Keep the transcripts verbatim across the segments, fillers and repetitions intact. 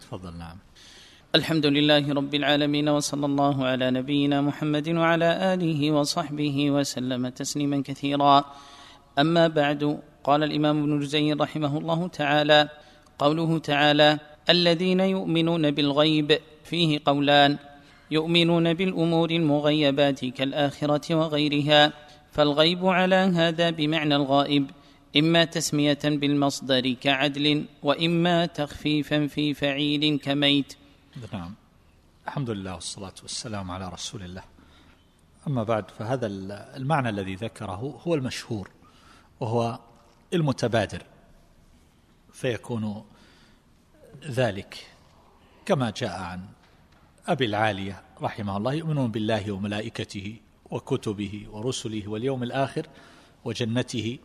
تفضل. نعم. الحمد لله رب العالمين، وصلى الله على نبينا محمد وعلى آله وصحبه وسلم تسليما كثيرا. أما بعد، قال الإمام ابن جزي رحمه الله تعالى: قوله تعالى: الذين يؤمنون بالغيب، فيه قولان: يؤمنون بالأمور المغيبات كالآخرة وغيرها، فالغيب على هذا بمعنى الغائب، إما تسمية بالمصدر كعدل، وإما تخفيفا في فعيل كميت. نعم. الحمد لله والصلاة والسلام على رسول الله. أما بعد، فهذا المعنى الذي ذكره هو المشهور، وهو المتبادر، فيكون ذلك كما جاء عن أبي العالية رحمه الله: يؤمنون بالله وملائكته وكتبه ورسله واليوم الآخر وجنته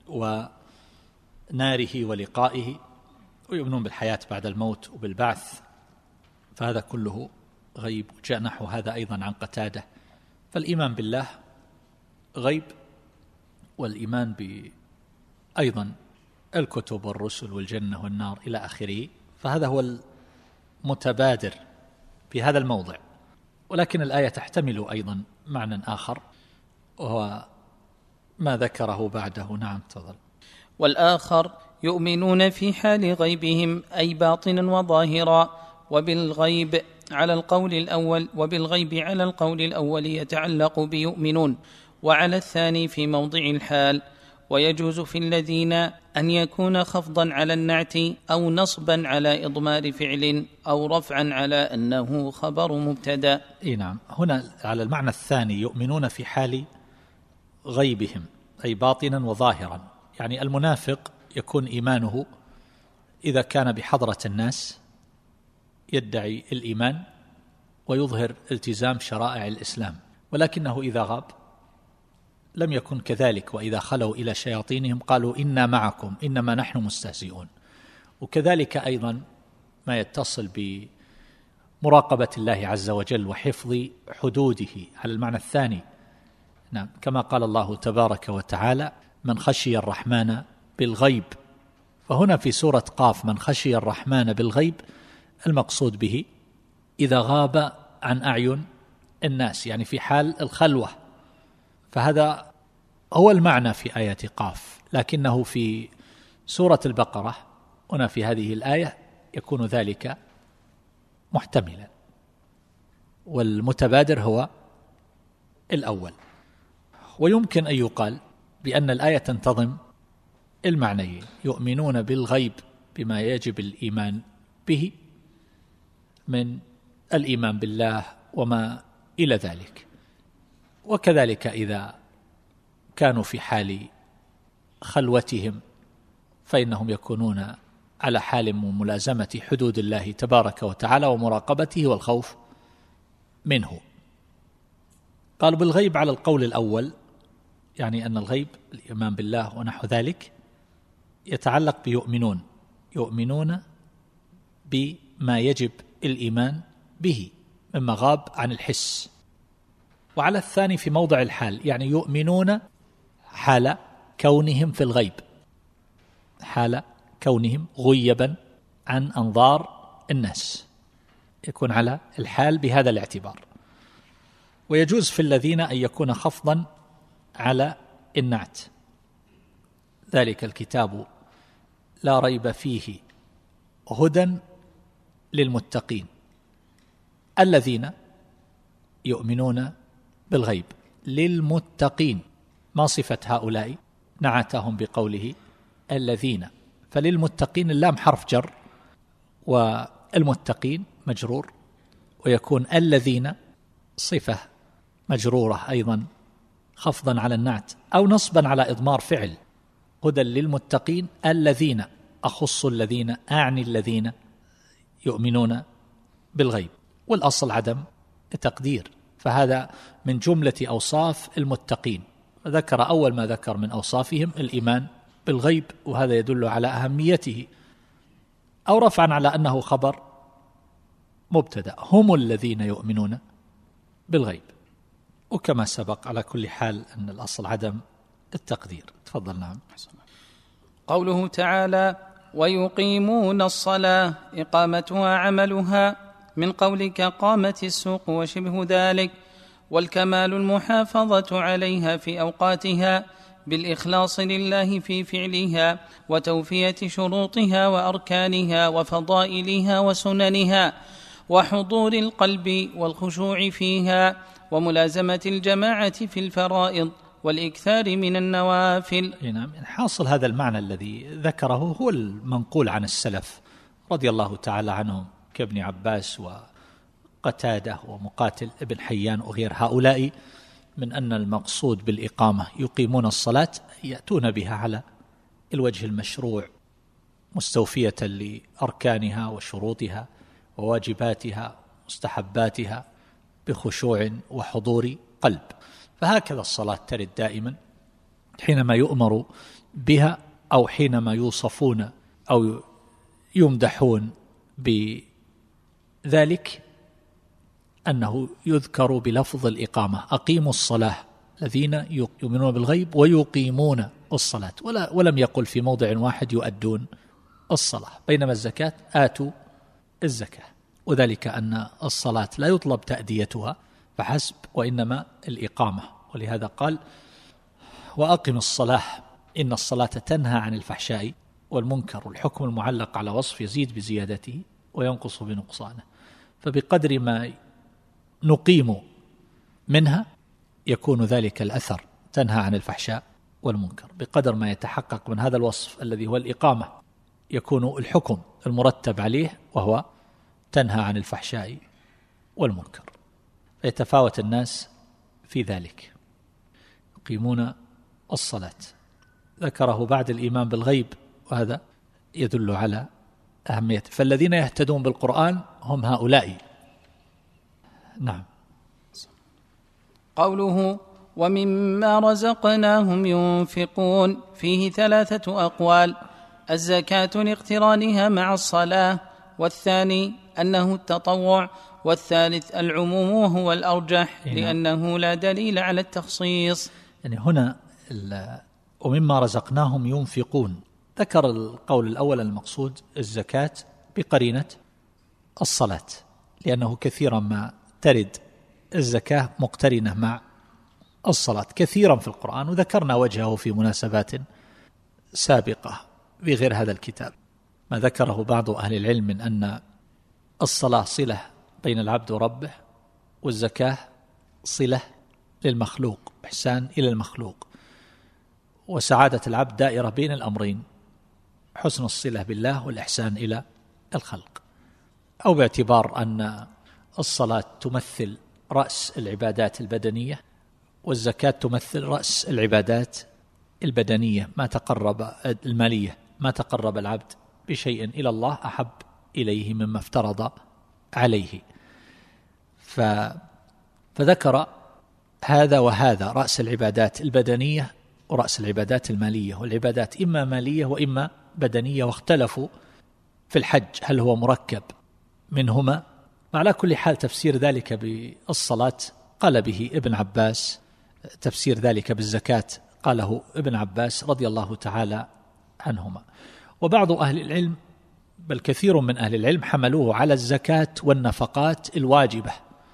وناره ولقائه، ويؤمنون بالحياة بعد الموت وبالبعث، فهذا كله غيب. جاء نحو هذا أيضا عن قتادة. فالإيمان بالله غيب، والإيمان ب أيضا الكتب والرسل والجنة والنار إلى آخره، فهذا هو المتبادر في هذا الموضع. ولكن الآية تحتمل أيضا معنى آخر، وهو ما ذكره بعده. نعم تفضل. والآخر: يؤمنون في حال غيبهم، أي باطنا وظاهرا، وبالغيب على القول الأول وبالغيب على القول الأول يتعلق بيؤمنون، وعلى الثاني في موضع الحال. ويجوز في الذين أن يكون خفضا على النعت، أو نصبا على إضمار فعل، أو رفعا على أنه خبر مبتدأ. إيه نعم. هنا على المعنى الثاني: يؤمنون في حال غيبهم، أي باطنا وظاهرا. يعني المنافق يكون إيمانه إذا كان بحضرة الناس يدعي الإيمان ويظهر التزام شرائع الإسلام، ولكنه إذا غاب لم يكن كذلك، وإذا خلوا إلى شياطينهم قالوا إنا معكم إنما نحن مستهزئون. وكذلك أيضا ما يتصل بمراقبة الله عز وجل وحفظ حدوده على المعنى الثاني. نعم، كما قال الله تبارك وتعالى: من خشي الرحمن بالغيب. فهنا في سورة قاف: من خشي الرحمن بالغيب، المقصود به إذا غاب عن أعين الناس، يعني في حال الخلوة. فهذا هو المعنى في آية قاف، لكنه في سورة البقرة هنا في هذه الآية يكون ذلك محتملا، والمتبادر هو الأول. ويمكن أن يقال بأن الآية تنتظم المعنيين: يؤمنون بالغيب بما يجب الإيمان به من الإيمان بالله وما إلى ذلك، وكذلك إذا كانوا في حال خلوتهم فإنهم يكونون على حال من ملازمة حدود الله تبارك وتعالى ومراقبته والخوف منه. قال بالغيب على القول الأول، يعني أن الغيب الإيمان بالله ونحو ذلك يتعلق بيؤمنون، يؤمنون بما يجب الإيمان به مما غاب عن الحس. وعلى الثاني في موضع الحال، يعني يؤمنون حال كونهم في الغيب، حال كونهم غيبا عن أنظار الناس، يكون على الحال بهذا الاعتبار. ويجوز في الذين أن يكون خفضا على النعت: ذلك الكتاب لا ريب فيه هدى للمتقين الذين يؤمنون بالغيب. للمتقين، ما صفة هؤلاء؟ نعتهم بقوله الذين، فللمتقين اللام حرف جر، والمتقين مجرور، ويكون الذين صفة مجرورة أيضا خفضا على النعت أو نصبا على إضمار فعل. هدى للمتقين الذين، أخص الذين، أعني الذين يؤمنون بالغيب، والأصل عدم التقدير، فهذا من جملة أوصاف المتقين. ذكر أول ما ذكر من أوصافهم الإيمان بالغيب، وهذا يدل على أهميته. أو رفعا على أنه خبر مبتدأ: هم الذين يؤمنون بالغيب. وكما سبق على كل حال أن الأصل عدم التقدير. تفضل. نعم. قوله تعالى: ويقيمون الصلاة إقامتها عملها من قولك قامت السوق وشبه ذلك، والكمال المحافظة عليها في أوقاتها بالإخلاص لله في فعلها وتوفية شروطها وأركانها وفضائلها وسننها، وحضور القلب والخشوع فيها، وملازمة الجماعة في الفرائض والإكثار من النوافل. نعم، حاصل هذا المعنى الذي ذكره هو المنقول عن السلف رضي الله تعالى عنهم كابن عباس وقتادة ومقاتل ابن حيان وغير هؤلاء، من أن المقصود بالإقامة يقيمون الصلاة يأتون بها على الوجه المشروع مستوفية لأركانها وشروطها وواجباتها مستحباتها بخشوع وحضور قلب. فهكذا الصلاة ترد دائما حينما يؤمر بها أو حينما يوصفون أو يمدحون بذلك أنه يذكر بلفظ الإقامة: أقيموا الصلاة الذين يؤمنون بالغيب ويقيمون الصلاة، ولا ولم يقل في موضع واحد يؤدون الصلاة، بينما الزكاة آتوا الزكاة، وذلك أن الصلاة لا يطلب تأديتها فحسب وإنما الإقامة. ولهذا قال: وأقم الصلاة إن الصلاة تنهى عن الفحشاء والمنكر، والحكم المعلق على وصف يزيد بزيادته وينقص بنقصانه، فبقدر ما نقيم منها يكون ذلك الأثر تنهى عن الفحشاء والمنكر، بقدر ما يتحقق من هذا الوصف الذي هو الإقامة يكون الحكم المرتب عليه وهو تنهى عن الفحشاء والمنكر. فيتفاوت الناس في ذلك. يقيمون الصلاة ذكره بعد الإيمان بالغيب، وهذا يدل على أهميته. فالذين يهتدون بالقرآن هم هؤلاء. نعم. قوله ومما رزقناهم ينفقون فيه ثلاثة أقوال: الزكاة لاقترانها مع الصلاة، والثاني أنه التطوع، والثالث العموم وهو الأرجح لأنه لا دليل على التخصيص. يعني هنا ومما رزقناهم ينفقون، ذكر القول الأول المقصود الزكاة بقرينة الصلاة، لأنه كثيرا ما ترد الزكاة مقترنة مع الصلاة كثيرا في القرآن، وذكرنا وجهه في مناسبات سابقة بغير هذا الكتاب، ما ذكره بعض أهل العلم من أن الصلاة صلة بين العبد وربه، والزكاة صلة للمخلوق، إحسان إلى المخلوق، وسعادة العبد دائرة بين الأمرين: حسن الصلة بالله والإحسان إلى الخلق. أو باعتبار أن الصلاة تمثل رأس العبادات البدنية، والزكاة تمثل رأس العبادات البدنية، ما تقرب المالية ما تقرب العبد بشيء إلى الله أحب إليه مما افترض عليه. ف... فذكر هذا وهذا: رأس العبادات البدنية ورأس العبادات المالية، والعبادات إما مالية وإما بدنية، واختلفوا في الحج هل هو مركب منهما. على كل حال تفسير ذلك بالصلاة قال به ابن عباس، تفسير ذلك بالزكاة قاله ابن عباس رضي الله تعالى عنهما. وبعض أهل العلم بل كثير من أهل العلم حملوه على الزكاة والنفقات الواجبة: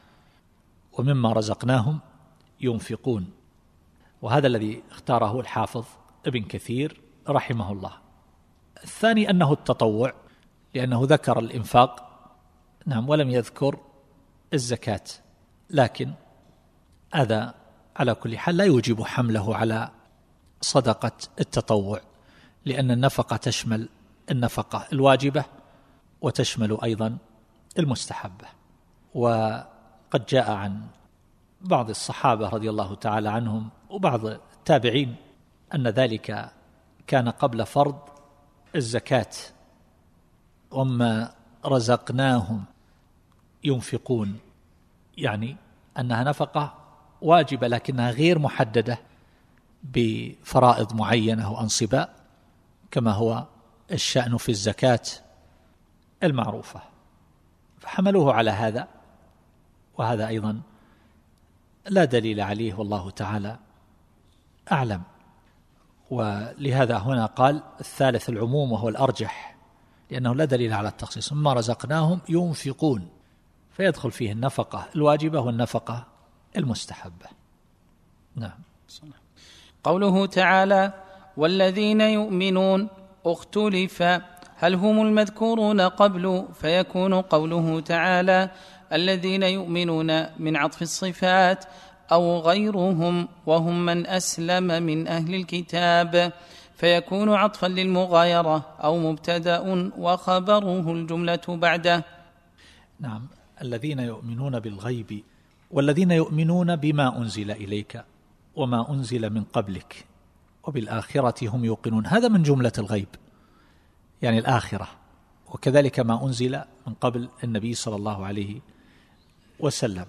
ومما رزقناهم ينفقون، وهذا الذي اختاره الحافظ ابن كثير رحمه الله. الثاني أنه التطوع، لأنه ذكر الإنفاق نعم ولم يذكر الزكاة، لكن هذا على كل حال لا يوجب حمله على صدقة التطوع، لأن النفقة تشمل النفقة الواجبة وتشمل أيضا المستحبة. وقد جاء عن بعض الصحابة رضي الله تعالى عنهم وبعض التابعين أن ذلك كان قبل فرض الزكاة: وما رزقناهم ينفقون، يعني أنها نفقة واجبة لكنها غير محددة بفرائض معينة وأنصباء، كما هو الشأن في الزكاة المعروفة، فحملوه على هذا، وهذا أيضا لا دليل عليه والله تعالى أعلم. ولهذا هنا قال الثالث العموم وهو الأرجح، لأنه لا دليل على التخصيص. مما رزقناهم ينفقون، فيدخل فيه النفقة الواجبة والنفقة المستحبة. نعم. قوله تعالى والذين يؤمنون اختلف هل هم المذكورون قبل، فيكون قوله تعالى الذين يؤمنون من عطف الصفات، أو غيرهم وهم من أسلم من أهل الكتاب، فيكون عطفا للمغايرة أو مبتدأ وخبره الجملة بعده. نعم. الذين يؤمنون بالغيب والذين يؤمنون بما أنزل إليك وما أنزل من قبلك وبالآخرة هم يوقنون، هذا من جملة الغيب، يعني الآخرة، وكذلك ما أنزل من قبل النبي صلى الله عليه وسلم.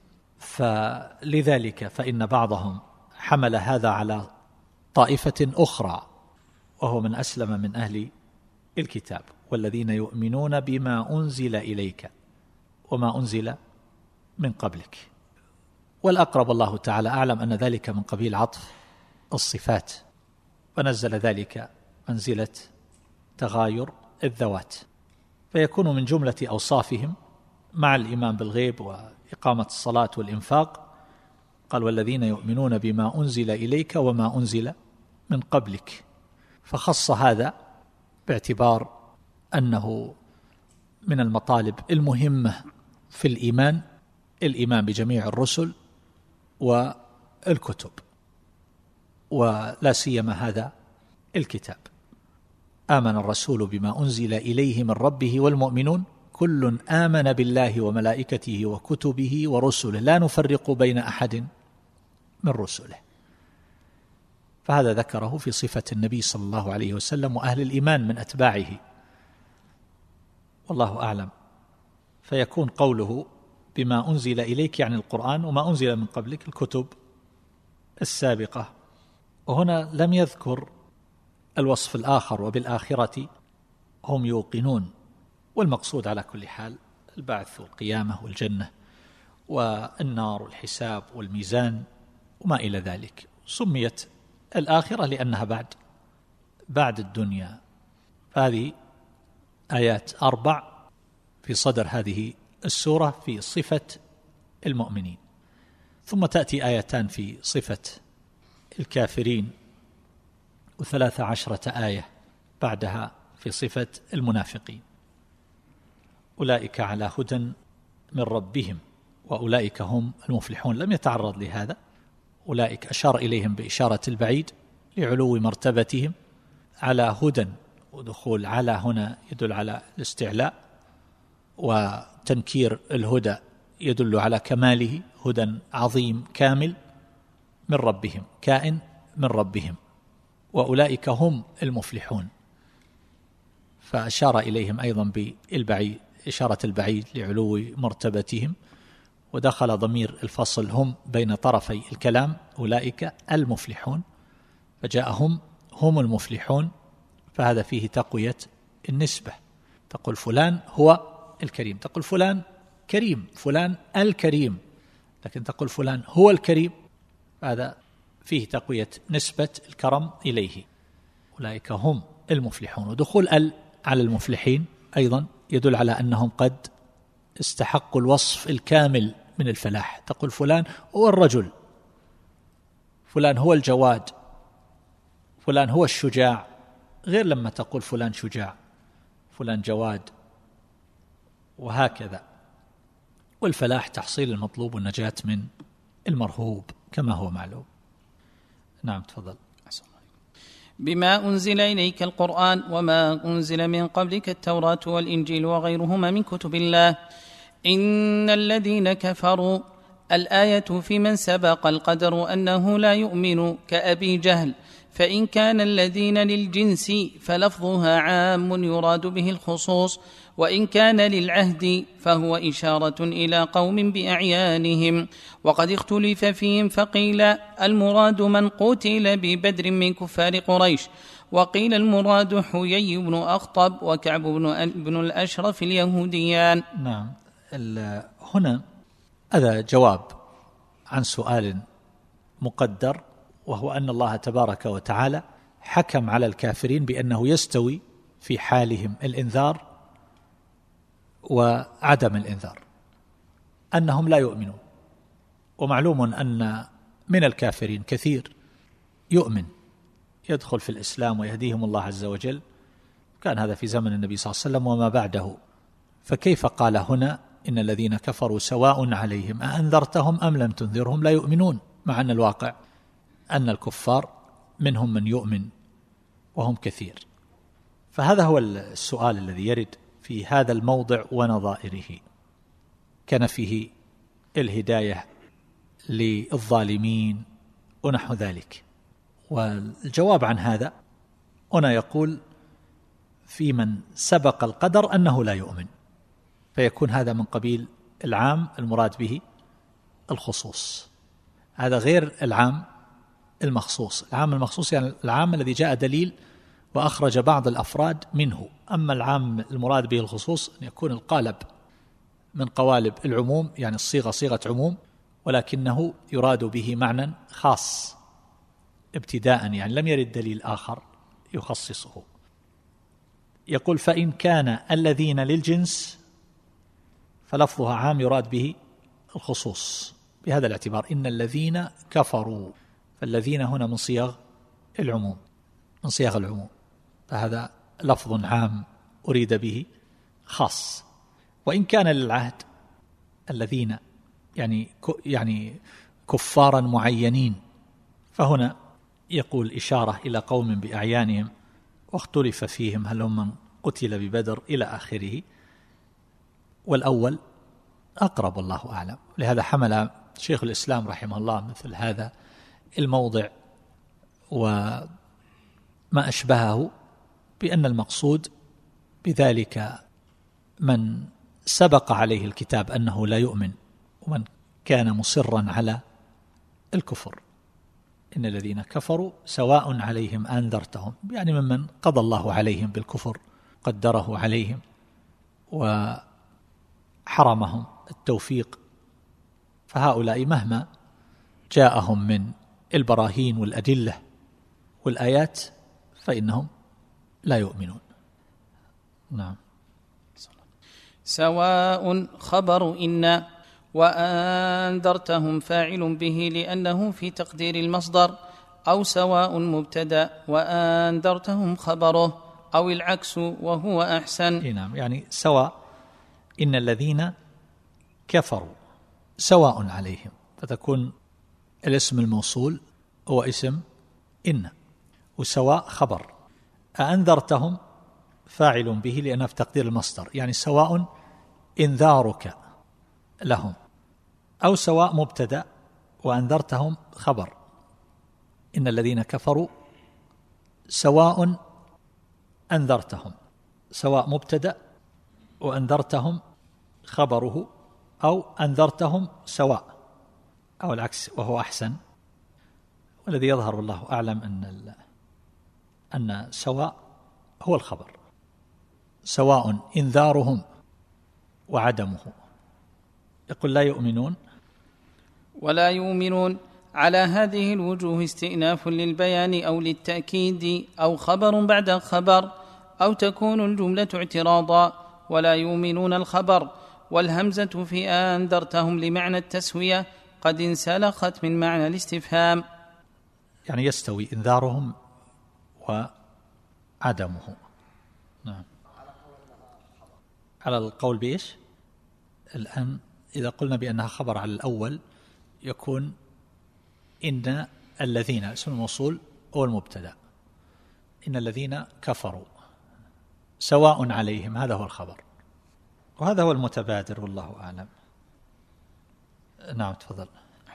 فلذلك فإن بعضهم حمل هذا على طائفة أخرى وهو من أسلم من أهل الكتاب، والذين يؤمنون بما أنزل إليك وما أنزل من قبلك. والأقرب الله تعالى أعلم أن ذلك من قبيل عطف الصفات، ونزل ذلك منزلة تغاير الذوات، فيكون من جملة أوصافهم مع الإيمان بالغيب وإقامة الصلاة والإنفاق. قال والذين يؤمنون بما أنزل إليك وما أنزل من قبلك، فخص هذا باعتبار أنه من المطالب المهمة في الإيمان، الإيمان بجميع الرسل والكتب، ولا سيما هذا الكتاب. آمن الرسول بما أنزل إليه من ربه والمؤمنون كل آمن بالله وملائكته وكتبه ورسله لا نفرق بين أحد من رسله. فهذا ذكره في صفة النبي صلى الله عليه وسلم وأهل الإيمان من أتباعه، والله أعلم. فيكون قوله بما أنزل إليك يعني القرآن، وما أنزل من قبلك الكتب السابقة. وهنا لم يذكر الوصف الآخر وبالآخرة هم يوقنون، والمقصود على كل حال البعث والقيامة والجنة والنار والحساب والميزان وما إلى ذلك. سميت الآخرة لأنها بعد بعد الدنيا. هذه آيات أربع في صدر هذه السورة في صفة المؤمنين، ثم تأتي آيتان في صفة الكافرين، وثلاث عشرة آية بعدها في صفة المنافقين. أولئك على هدى من ربهم وأولئك هم المفلحون. لم يتعرض لهذا، أولئك أشار إليهم بإشارة البعيد لعلو مرتبتهم على هدى، ودخول على هنا يدل على الاستعلاء، وتنكير الهدى يدل على كماله، هدى عظيم كامل من ربهم، كائن من ربهم، وأولئك هم المفلحون. فأشار إليهم أيضا بالبعيد، إشارة البعيد لعلو مرتبتهم، ودخل ضمير الفصل هم بين طرفي الكلام، أولئك المفلحون، فجاء هم هم المفلحون، فهذا فيه تقوية النسبة. تقول فلان هو الكريم، تقول فلان كريم، فلان الكريم، لكن تقول فلان هو الكريم، هذا فيه تقوية نسبة الكرم إليه. أولئك هم المفلحون. ودخول ال على المفلحين أيضا يدل على أنهم قد استحقوا الوصف الكامل من الفلاح. تقول فلان هو الرجل، فلان هو الجواد، فلان هو الشجاع، غير لما تقول فلان شجاع، فلان جواد، وهكذا. والفلاح تحصيل المطلوب والنجاة من المرهوب كما هو معلوم. نعم تفضل. بما أنزل إليك القرآن وما أنزل من قبلك التوراة والإنجيل وغيرهما من كتب الله. إن الذين كفروا، الآية في من سبق القدر أنه لا يؤمن كأبي جهل، فإن كان الذين للجنس فلفظها عام يراد به الخصوص، وإن كان للعهد فهو إشارة إلى قوم بأعيانهم، وقد اختلف فيهم، فقيل المراد من قتل ببدر من كفار قريش، وقيل المراد حيي بن أخطب وكعب بن الأشرف اليهوديان. نعم. هنا هذا جواب عن سؤال مقدر، وهو أن الله تبارك وتعالى حكم على الكافرين بأنه يستوي في حالهم الإنذار وعدم الإنذار، أنهم لا يؤمنون. ومعلوم أن من الكافرين كثير يؤمن يدخل في الإسلام ويهديهم الله عز وجل، كان هذا في زمن النبي صلى الله عليه وسلم وما بعده. فكيف قال هنا إن الذين كفروا سواء عليهم أأنذرتهم أم لم تنذرهم لا يؤمنون، مع أن الواقع أن الكفار منهم من يؤمن وهم كثير. فهذا هو السؤال الذي يرد في هذا الموضع ونظائره، كان فيه الهداية للظالمين ونحو ذلك. والجواب عن هذا هنا يقول في من سبق القدر أنه لا يؤمن، فيكون هذا من قبيل العام المراد به الخصوص، هذا غير العام المخصوص. العام المخصوص يعني العام الذي جاء دليل وأخرج بعض الأفراد منه. أما العام المراد به الخصوص أن يكون القالب من قوالب العموم، يعني الصيغة صيغة عموم ولكنه يراد به معنى خاص ابتداء، يعني لم يرد دليل آخر يخصصه. يقول فإن كان الذين للجنس فلفظها عام يراد به الخصوص بهذا الاعتبار، إن الذين كفروا، فالذين هنا من صيغ العموم من صيغ العموم فهذا لفظ عام أريد به خاص. وإن كان للعهد الذين يعني يعني كفارا معينين، فهنا يقول إشارة إلى قوم بأعيانهم واختلف فيهم هل هم من قتل ببدر إلى آخره، والأول أقرب الله أعلم. لهذا حمل شيخ الإسلام رحمه الله مثل هذا الموضع وما أشبهه بأن المقصود بذلك من سبق عليه الكتاب أنه لا يؤمن ومن كان مصرا على الكفر. إن الذين كفروا سواء عليهم أنذرتهم، يعني ممن قضى الله عليهم بالكفر قدره عليهم وحرمهم التوفيق، فهؤلاء مهما جاءهم من البراهين والأدلة والآيات فإنهم لا يؤمنون. نعم. سواء خبر إن وأنذرتهم فاعل به لأنه في تقدير المصدر، أو سواء مبتدأ وأنذرتهم خبره، أو العكس وهو أحسن. نعم، يعني سواء إن الذين كفروا سواء عليهم، فتكون الاسم الموصول هو اسم إن، وسواء خبر. أأنذرتهم فاعل به لأنه في تقدير المصدر، يعني سواء إنذارك لهم، أو سواء مبتدأ وأنذرتهم خبر. إن الذين كفروا سواء أنذرتهم، سواء مبتدأ وأنذرتهم خبره، أو أنذرتهم سواء، أو العكس وهو أحسن. والذي يظهر والله أعلم أن أن سواء هو الخبر، سواء إنذارهم وعدمه. يقول لا يؤمنون ولا يؤمنون على هذه الوجوه استئناف للبيان أو للتأكيد، أو خبر بعد خبر، أو تكون الجملة اعتراضا. ولا يؤمنون الخبر، والهمزة في أنذرتهم لمعنى التسوية قد انسلخت من معنى الاستفهام، يعني يستوي إنذارهم وعدمه. نعم. على القول بإيش؟ الآن إذا قلنا بأنها خبر على الأول يكون إن الذين اسم الموصول هو المبتدأ، إن الذين كفروا سواء عليهم، هذا هو الخبر، وهذا هو المتبادر والله أعلم. نعم تفضل.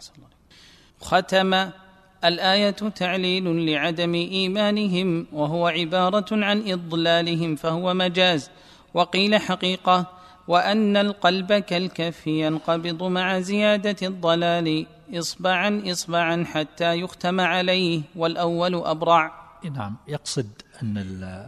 ختم الآية تعليل لعدم إيمانهم، وهو عبارة عن إضلالهم فهو مجاز. وقيل حقيقة، وأن القلب كالكف ينقبض مع زيادة الضلال إصبعا إصبعا حتى يختم عليه، والأول أبرع. نعم، يقصد أن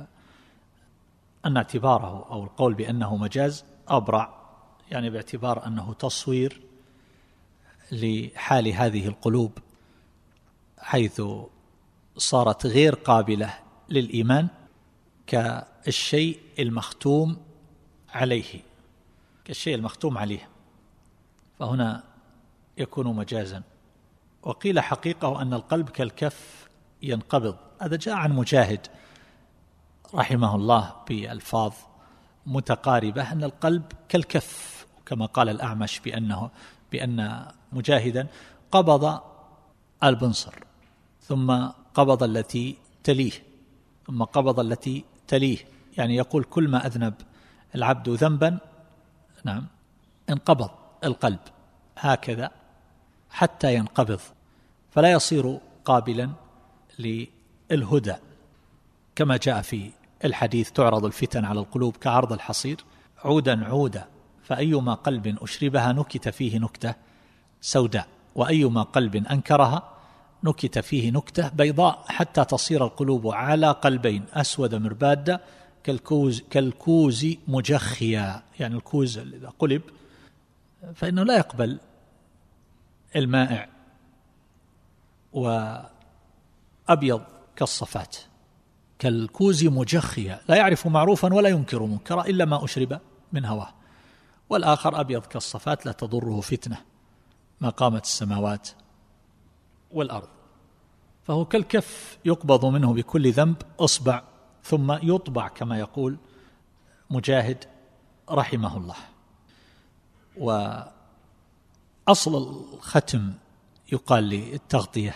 أن اعتباره أو القول بأنه مجاز أبرع، يعني باعتبار أنه تصوير لحال هذه القلوب، حيث صارت غير قابلة للإيمان كالشيء المختوم عليه، كالشيء المختوم عليه، فهنا يكون مجازا. وقيل حقيقة أن القلب كالكف ينقبض، هذا جاء عن مجاهد رحمه الله بألفاظ متقاربة، أن القلب كالكف، كما قال الأعمش بأنه بأن مجاهدا قبض البنصر ثم قبض التي تليه ثم قبض التي تليه، يعني يقول كل ما أذنب العبد ذنبا نعم انقبض القلب هكذا حتى ينقبض، فلا يصير قابلا للهدى، كما جاء في الحديث تعرض الفتن على القلوب كعرض الحصير عودا عودا، فأيما قلب أشربها نكت فيه نكتة سوداء، وأيما قلب أنكرها نكت فيه نكتة بيضاء، حتى تصير القلوب على قلبين أسود مربادة كالكوز, كالكوز مجخيا، يعني الكوز إذا قلب فإنه لا يقبل المائع، وأبيض كالصفات، كالكوز مجخيا لا يعرف معروفا ولا ينكر منكرا إلا ما أشرب من هواه، والآخر أبيض كالصفات لا تضره فتنة ما قامت السماوات والأرض، فهو كالكف يقبض منه بكل ذنب أصبع ثم يطبع كما يقول مجاهد رحمه الله. وأصل الختم يقال للتغطية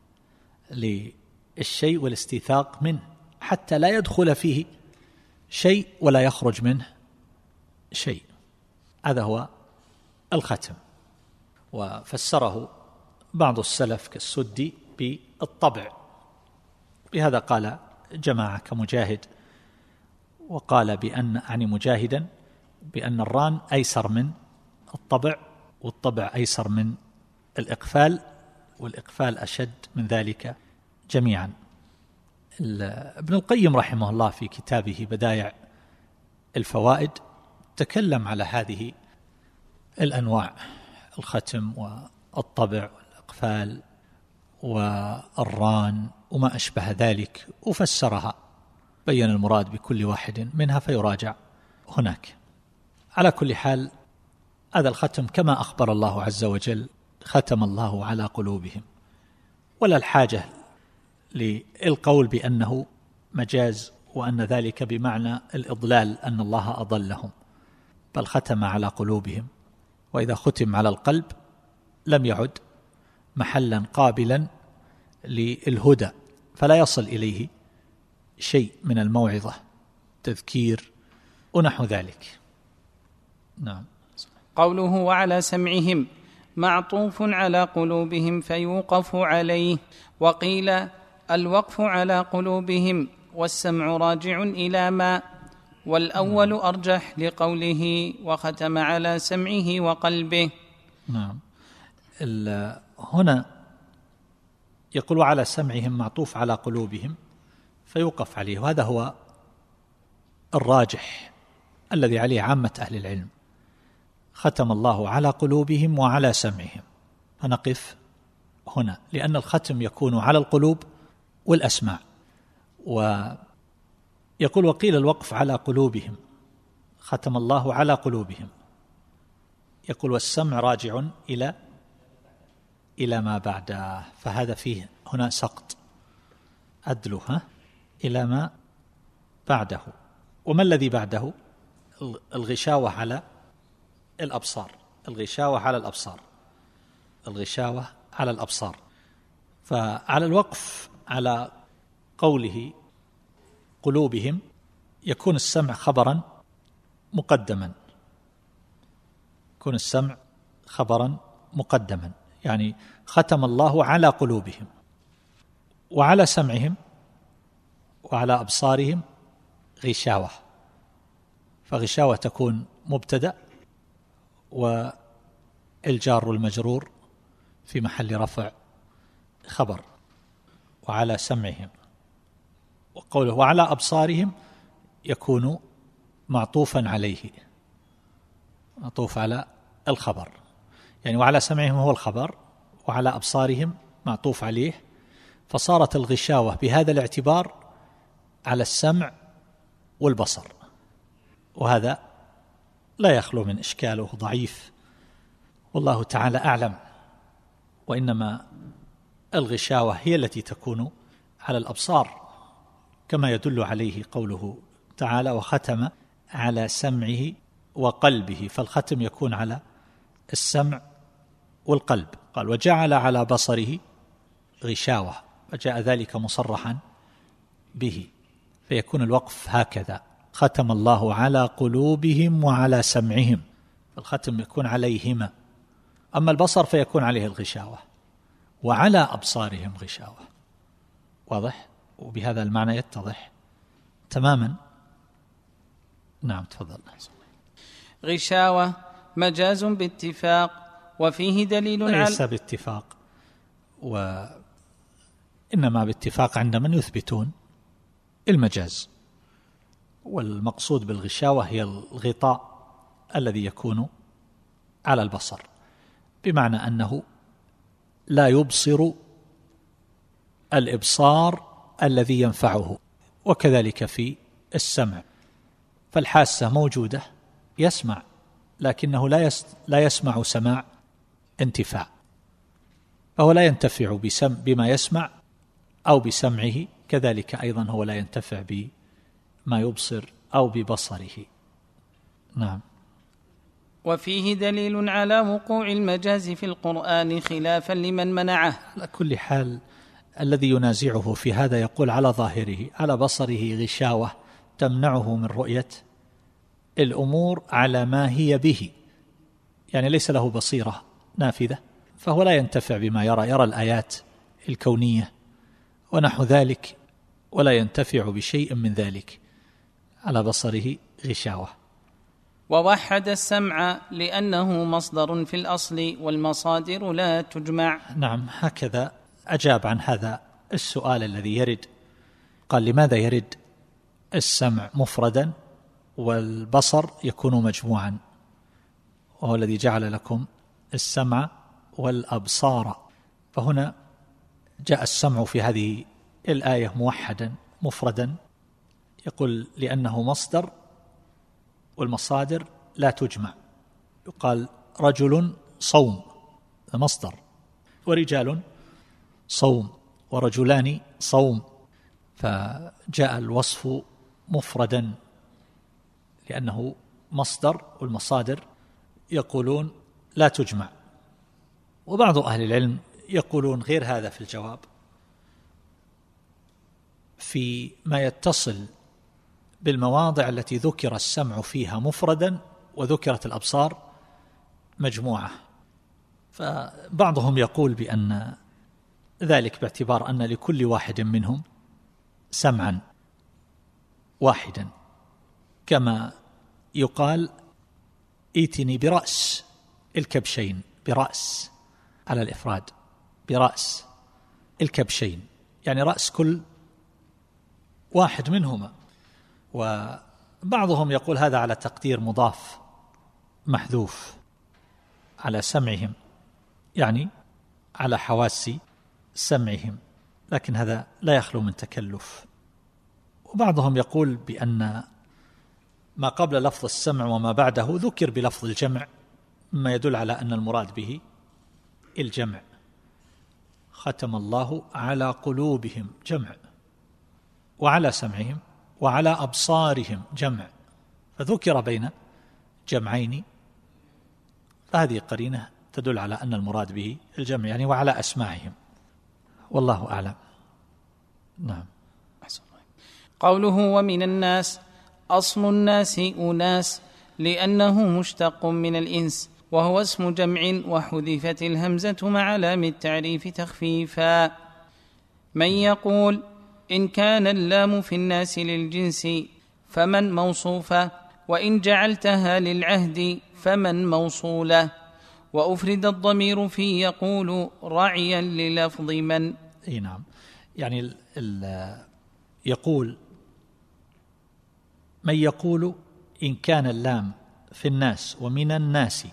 للشيء والاستيثاق منه حتى لا يدخل فيه شيء ولا يخرج منه شيء، هذا هو الختم. وفسره بعض السلف كالسدي بالطبع، بهذا قال جماعة كمجاهد، وقال بأن يعني مجاهدا بأن الران أيسر من الطبع، والطبع أيسر من الإقفال، والإقفال أشد من ذلك جميعا. ابن القيم رحمه الله في كتابه بدائع الفوائد تكلم على هذه الأنواع، الختم والطبع والإقفال والران وما أشبه ذلك، وفسرها بين المراد بكل واحد منها فيراجع هناك. على كل حال هذا الختم كما أخبر الله عز وجل ختم الله على قلوبهم، ولا الحاجة للقول بأنه مجاز وأن ذلك بمعنى الإضلال أن الله أضلهم، بل ختم على قلوبهم، وإذا ختم على القلب لم يعد محلا قابلا للهدى، فلا يصل إليه شيء من الموعظة تذكير ونحو ذلك. نعم. قوله وعلى سمعهم معطوف على قلوبهم فيوقف عليه، وقيل الوقف على قلوبهم والسمع راجع إلى ما، والأول أرجح لقوله وختم على سمعه وقلبه. نعم. هنا يقول على سمعهم معطوف على قلوبهم فيوقف عليه، وهذا هو الراجح الذي عليه عامة أهل العلم، ختم الله على قلوبهم وعلى سمعهم، فنقف هنا لأن الختم يكون على القلوب والأسماع. ويقول وقيل الوقف على قلوبهم، ختم الله على قلوبهم، يقول والسمع راجع إلى إلى ما بعده، فهذا فيه هنا سقط أدلها إلى ما بعده. وما الذي بعده؟ الغشاوة على الأبصار، الغشاوة على الأبصار، الغشاوة على الأبصار. فعلى الوقف على قوله قلوبهم يكون السمع خبرا مقدما، يكون السمع خبرا مقدما، يعني ختم الله على قلوبهم وعلى سمعهم وعلى أبصارهم غشاوة، فغشاوة تكون مبتدأ والجار المجرور في محل رفع خبر، وعلى سمعهم، وقوله وعلى أبصارهم يكون معطوفا عليه، معطوف على الخبر، يعني وعلى سمعهم هو الخبر وعلى أبصارهم معطوف عليه، فصارت الغشاوة بهذا الاعتبار على السمع والبصر، وهذا لا يخلو من إشكاله ضعيف والله تعالى أعلم. وإنما الغشاوة هي التي تكون على الأبصار كما يدل عليه قوله تعالى وختم على سمعه وقلبه، فالختم يكون على السمع والقلب. قال وجعل على بصره غشاوة، وجاء ذلك مصرحا به، فيكون الوقف هكذا: ختم الله على قلوبهم وعلى سمعهم، فالختم يكون عليهما. أما البصر فيكون عليه الغشاوة، وعلى أبصارهم غشاوة. واضح؟ وبهذا المعنى يتضح تماما. نعم تفضل. غشاوة مجاز باتفاق، وفيه دليل على ليس باتفاق، وإنما باتفاق عند من يثبتون المجاز. والمقصود بالغشاوة هي الغطاء الذي يكون على البصر، بمعنى أنه لا يبصر الإبصار الذي ينفعه، وكذلك في السمع، فالحاسة موجودة يسمع، لكنه لا لا يسمع سماع انتفاع، فهو لا ينتفع بسم بما يسمع أو بسمعه، كذلك أيضا هو لا ينتفع بما يبصر أو ببصره. نعم. وفيه دليل على وقوع المجاز في القرآن خلافا لمن منعه. على كل حال الذي ينازعه في هذا يقول على ظاهره على بصره غشاوة تمنعه من رؤية الأمور على ما هي به، يعني ليس له بصيرة نافذة، فهو لا ينتفع بما يرى يرى الآيات الكونية ونحو ذلك، ولا ينتفع بشيء من ذلك، على بصره غشاوة. ووحد السمع لأنه مصدر في الأصل والمصادر لا تجمع. نعم، هكذا أجاب عن هذا السؤال الذي يرد. قال لماذا يرد السمع مفردا والبصر يكون مجموعا، وهو الذي جعل لكم السمع والأبصار. فهنا جاء السمع في هذه الآية موحدا مفردا، يقول لأنه مصدر والمصادر لا تجمع. يقال رجل صوم مصدر، ورجال صوم، ورجلان صوم، فجاء الوصف مفردا لأنه مصدر، والمصادر يقولون لا تجمع. وبعض أهل العلم يقولون غير هذا في الجواب، في ما يتصل بالمواضع التي ذكر السمع فيها مفردا وذكرت الأبصار مجموعة. فبعضهم يقول بأن ذلك باعتبار أن لكل واحد منهم سمعا واحدا، كما يقال ائتني برأس الكبشين، برأس على الإفراد، برأس الكبشين، يعني رأس كل واحد منهما. وبعضهم يقول هذا على تقدير مضاف محذوف على سمعهم، يعني على حواس سمعهم، لكن هذا لا يخلو من تكلف. وبعضهم يقول بأن ما قبل لفظ السمع وما بعده ذكر بلفظ الجمع، مما يدل على أن المراد به الجمع. ختم الله على قلوبهم جمع، وعلى سمعهم وعلى أبصارهم جمع، فذكر بين جمعين، فهذه قرينة تدل على أن المراد به الجمع، يعني وعلى أسماعهم، والله أعلم. نعم. قوله ومن الناس، أصل الناس أناس، لأنه مشتق من الإنس، وهو اسم جمع وحذفت الهمزة مع علام التعريف تخفيفا. من يقول إن كان اللام في الناس للجنس فمن موصوفة، وإن جعلتها للعهد فمن موصولة، وأفرد الضمير في يقول رعيا للفظ من. اي نعم، يعني ال ال يقول من يقول إن كان اللام في الناس ومن الناس،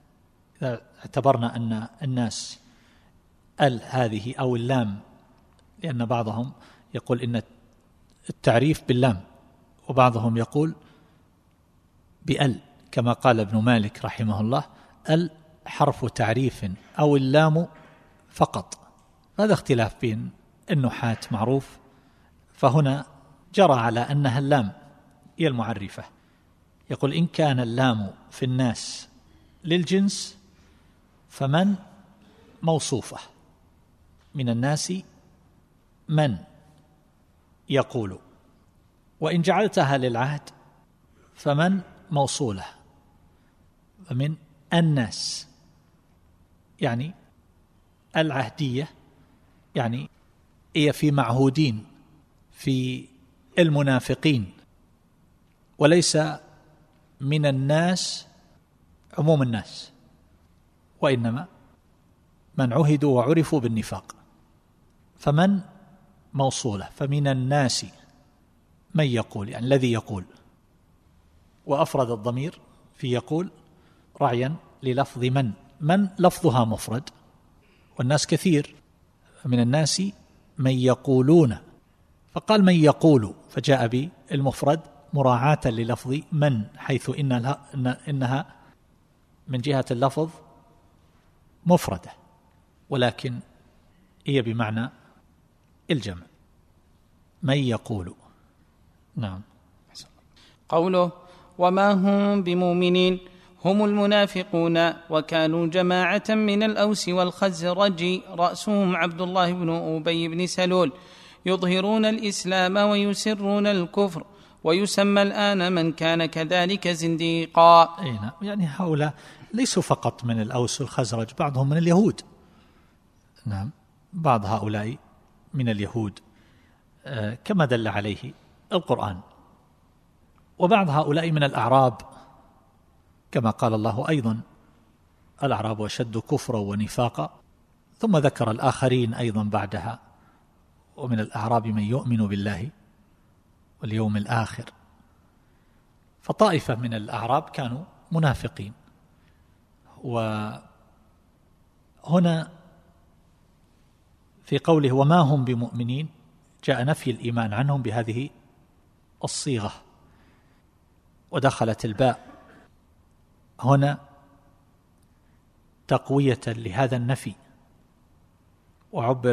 إذا اعتبرنا أن الناس ال هذه أو اللام لأن بعضهم يقول إن التعريف باللام، وبعضهم يقول بأل، كما قال ابن مالك رحمه الله: ال حرف تعريف أو اللام فقط. هذا اختلاف بين النحاة معروف، فهنا جرى على أنها اللام هي المعرفة. يقول: إن كان اللام في الناس للجنس فمن موصوفة، من الناس من يقول، وإن جعلتها للعهد فمن موصولة، فمن الناس يعني العهدية، يعني هي في معهودين في المنافقين، وليس من الناس عموم الناس، وإنما من عهدوا وعرفوا بالنفاق. فمن موصولة، فمن الناس من يقول، يعني الذي يقول، وأفرد الضمير في يقول رعيا للفظ من. من لفظها مفرد والناس كثير، من الناس من يقولون، فقال من يقول، فجاء بالمفرد مراعاة للفظ من، حيث إنها من جهة اللفظ مفردة، ولكن هي بمعنى الجمع. من يقول. نعم. قوله: وما هم بمؤمنين، هم المنافقون، وكانوا جماعة من الأوس والخزرج رأسهم عبد الله بن أبي بن سلول، يظهرون الإسلام ويسرون الكفر، ويسمى الآن من كان كذلك زنديقا. أين يعني هؤلاء ليسوا فقط من الأوس والخزرج، بعضهم من اليهود. نعم، بعض هؤلاء من اليهود كما دل عليه القرآن، وبعض هؤلاء من الأعراب، كما قال الله أيضا: الأعراب أشد كفرا ونفاقا. ثم ذكر الآخرين أيضا بعدها: ومن الأعراب من يؤمن بالله واليوم الآخر. فطائفة من الأعراب كانوا منافقين. وهنا في قوله وما هم بمؤمنين جاء نفي الإيمان عنهم بهذه الصيغة، ودخلت الباء هنا تقوية لهذا النفي، وعبر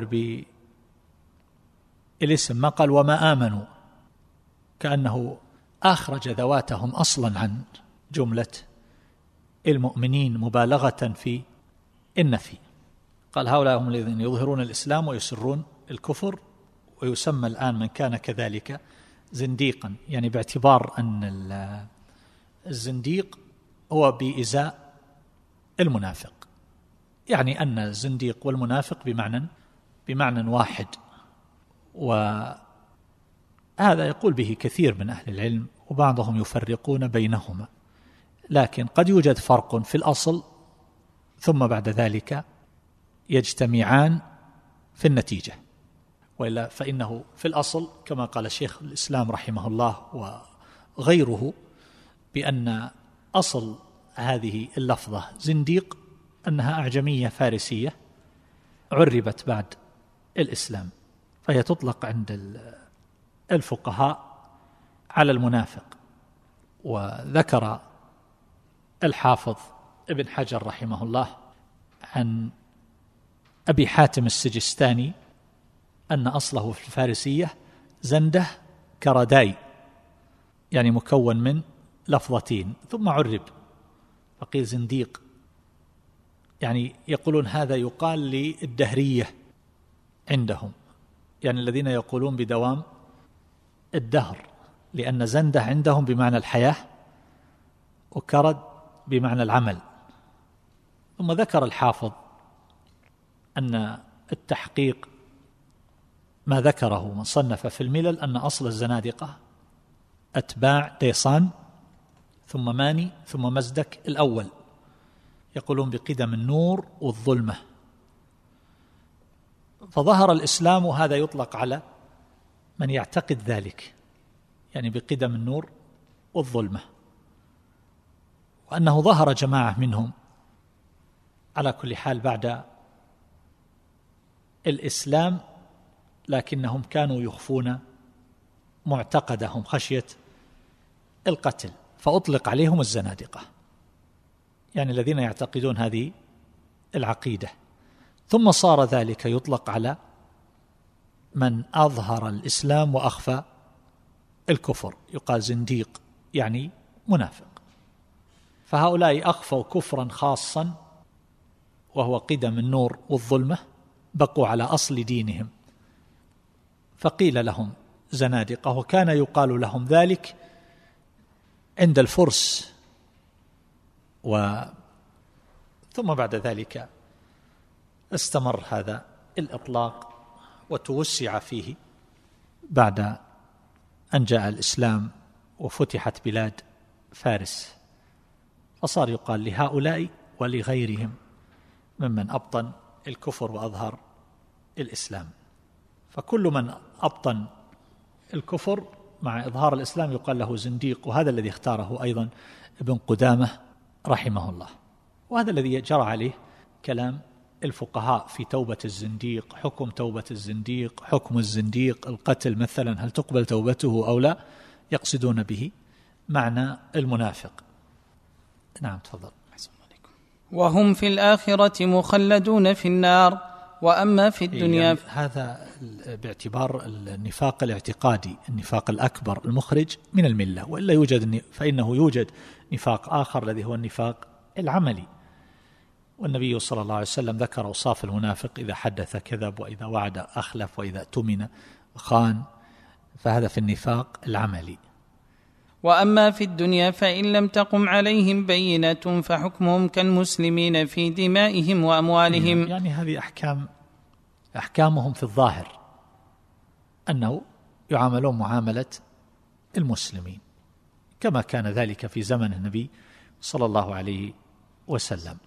بالاسم، ما قال وما آمنوا، كأنه أخرج ذواتهم أصلا عن جملة المؤمنين مبالغة في النفي. قال هؤلاء هم الذين يظهرون الإسلام ويسرون الكفر، ويسمى الآن من كان كذلك زنديقا، يعني باعتبار أن الزنديق هو بإزاء المنافق، يعني أن الزنديق والمنافق بمعنى بمعنى واحد. وهذا يقول به كثير من أهل العلم، وبعضهم يفرقون بينهما، لكن قد يوجد فرق في الأصل ثم بعد ذلك يجتمعان في النتيجة، وإلا فإنه في الأصل كما قال شيخ الإسلام رحمه الله وغيره بأن أصل هذه اللفظة زنديق أنها أعجمية فارسية عربت بعد الإسلام، فهي تطلق عند الفقهاء على المنافق. وذكر الحافظ ابن حجر رحمه الله عن أبي حاتم السجستاني أن أصله في الفارسية زنده كرداي، يعني مكون من لفظتين ثم عرب فقيل زنديق، يعني يقولون هذا يقال للدهرية عندهم، يعني الذين يقولون بدوام الدهر، لأن زنده عندهم بمعنى الحياة وكرد بمعنى العمل. ثم ذكر الحافظ أن التحقيق ما ذكره من صنف في الملل أن أصل الزنادقة أتباع ديصان ثم ماني ثم مزدك الأول، يقولون بقدم النور والظلمة، فظهر الإسلام، وهذا يطلق على من يعتقد ذلك، يعني بقدم النور والظلمة، وأنه ظهر جماعة منهم على كل حال بعد الإسلام لكنهم كانوا يخفون معتقدهم خشية القتل، فأطلق عليهم الزنادقة، يعني الذين يعتقدون هذه العقيدة. ثم صار ذلك يطلق على من أظهر الإسلام وأخفى الكفر، يقال زنديق يعني منافق. فهؤلاء أخفوا كفرا خاصا وهو قدم النور والظلمة، بقوا على أصل دينهم، فقيل لهم زنادقة، وكان يقال لهم ذلك عند الفرس، و ثم بعد ذلك استمر هذا الإطلاق وتوسع فيه بعد أن جاء الإسلام وفتحت بلاد فارس، فصار يقال لهؤلاء ولغيرهم ممن أبطن الكفر وأظهر الإسلام. فكل من أبطن الكفر مع إظهار الإسلام يقال له زنديق، وهذا الذي اختاره أيضا ابن قدامة رحمه الله، وهذا الذي جرى عليه كلام الفقهاء في توبة الزنديق، حكم توبة الزنديق، حكم الزنديق، القتل مثلا، هل تقبل توبته أو لا، يقصدون به معنى المنافق. نعم تفضل. وهم في الآخرة مخلدون في النار. وأما في الدنيا يعني هذا باعتبار النفاق الاعتقادي، النفاق الأكبر المخرج من الملة، وإلا يوجد فإنه يوجد نفاق آخر الذي هو النفاق العملي، والنبي صلى الله عليه وسلم ذكر أوصاف المنافق: إذا حدث كذب، وإذا وعد أخلف، وإذا اؤتمن خان، فهذا في النفاق العملي. وأما في الدنيا فإن لم تقم عليهم بينة فحكمهم كالمسلمين في دمائهم وأموالهم. يعني هذه أحكام أحكامهم في الظاهر أنه يعاملون معاملة المسلمين كما كان ذلك في زمن النبي صلى الله عليه وسلم،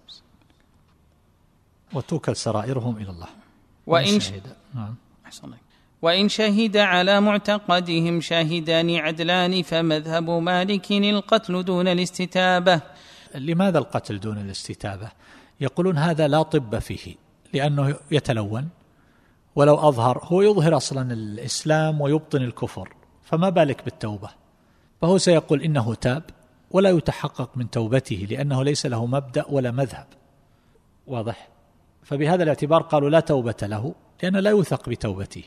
وتوكل سرائرهم إلى الله. وإن شهد نعم وإن شهد على معتقدهم شاهدان عدلان فمذهب مالك القتل دون الاستتابة. لماذا القتل دون الاستتابة؟ يقولون هذا لا طب فيه، لأنه يتلون، ولو أظهر هو يظهر أصلا الإسلام ويبطن الكفر، فما بالك بالتوبة؟ فهو سيقول إنه تاب ولا يتحقق من توبته، لأنه ليس له مبدأ ولا مذهب. واضح؟ فبهذا الاعتبار قالوا لا توبة له، لأنه لا يوثق بتوبته،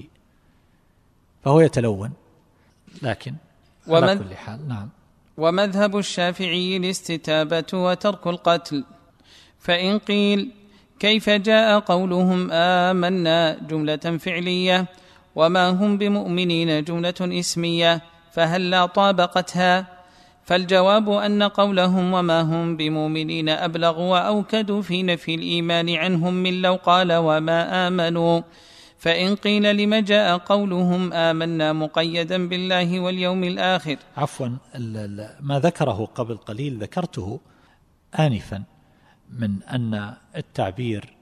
فهو يتلون. لكن على كل حال نعم. ومذهب الشافعي الاستتابة وترك القتل. فإن قيل كيف جاء قولهم آمنا جملة فعلية وما هم بمؤمنين جملة اسمية فهل لا طابقتها؟ فالجواب أن قولهم وما هم بمؤمنين أبلغ وأوكد في نفي الإيمان عنهم من لو قال وما آمنوا. فإن قيل لما جاء قولهم آمنا مقيدا بالله واليوم الآخر؟ عفوا، ما ذكره قبل قليل ذكرته آنفا من أن التعبير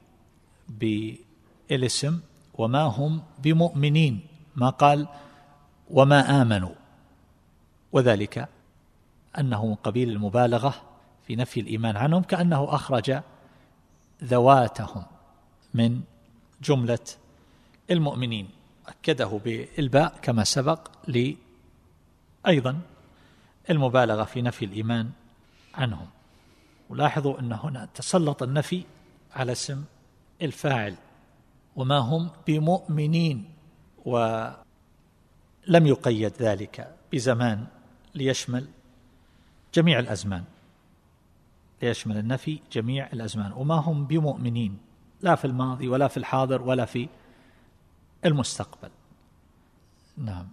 بالاسم وما هم بمؤمنين، ما قال وما آمنوا، وذلك أنه من قبيل المبالغة في نفي الإيمان عنهم، كأنه أخرج ذواتهم من جملة المؤمنين، أكده بالباء كما سبق لي أيضا المبالغة في نفي الإيمان عنهم. ولاحظوا أن هنا تسلط النفي على اسم الفاعل وما هم بمؤمنين، ولم يقيد ذلك بزمان ليشمل جميع الأزمان، ليشمل النفي جميع الأزمان، وما هم بمؤمنين لا في الماضي ولا في الحاضر ولا في المستقبل. نعم.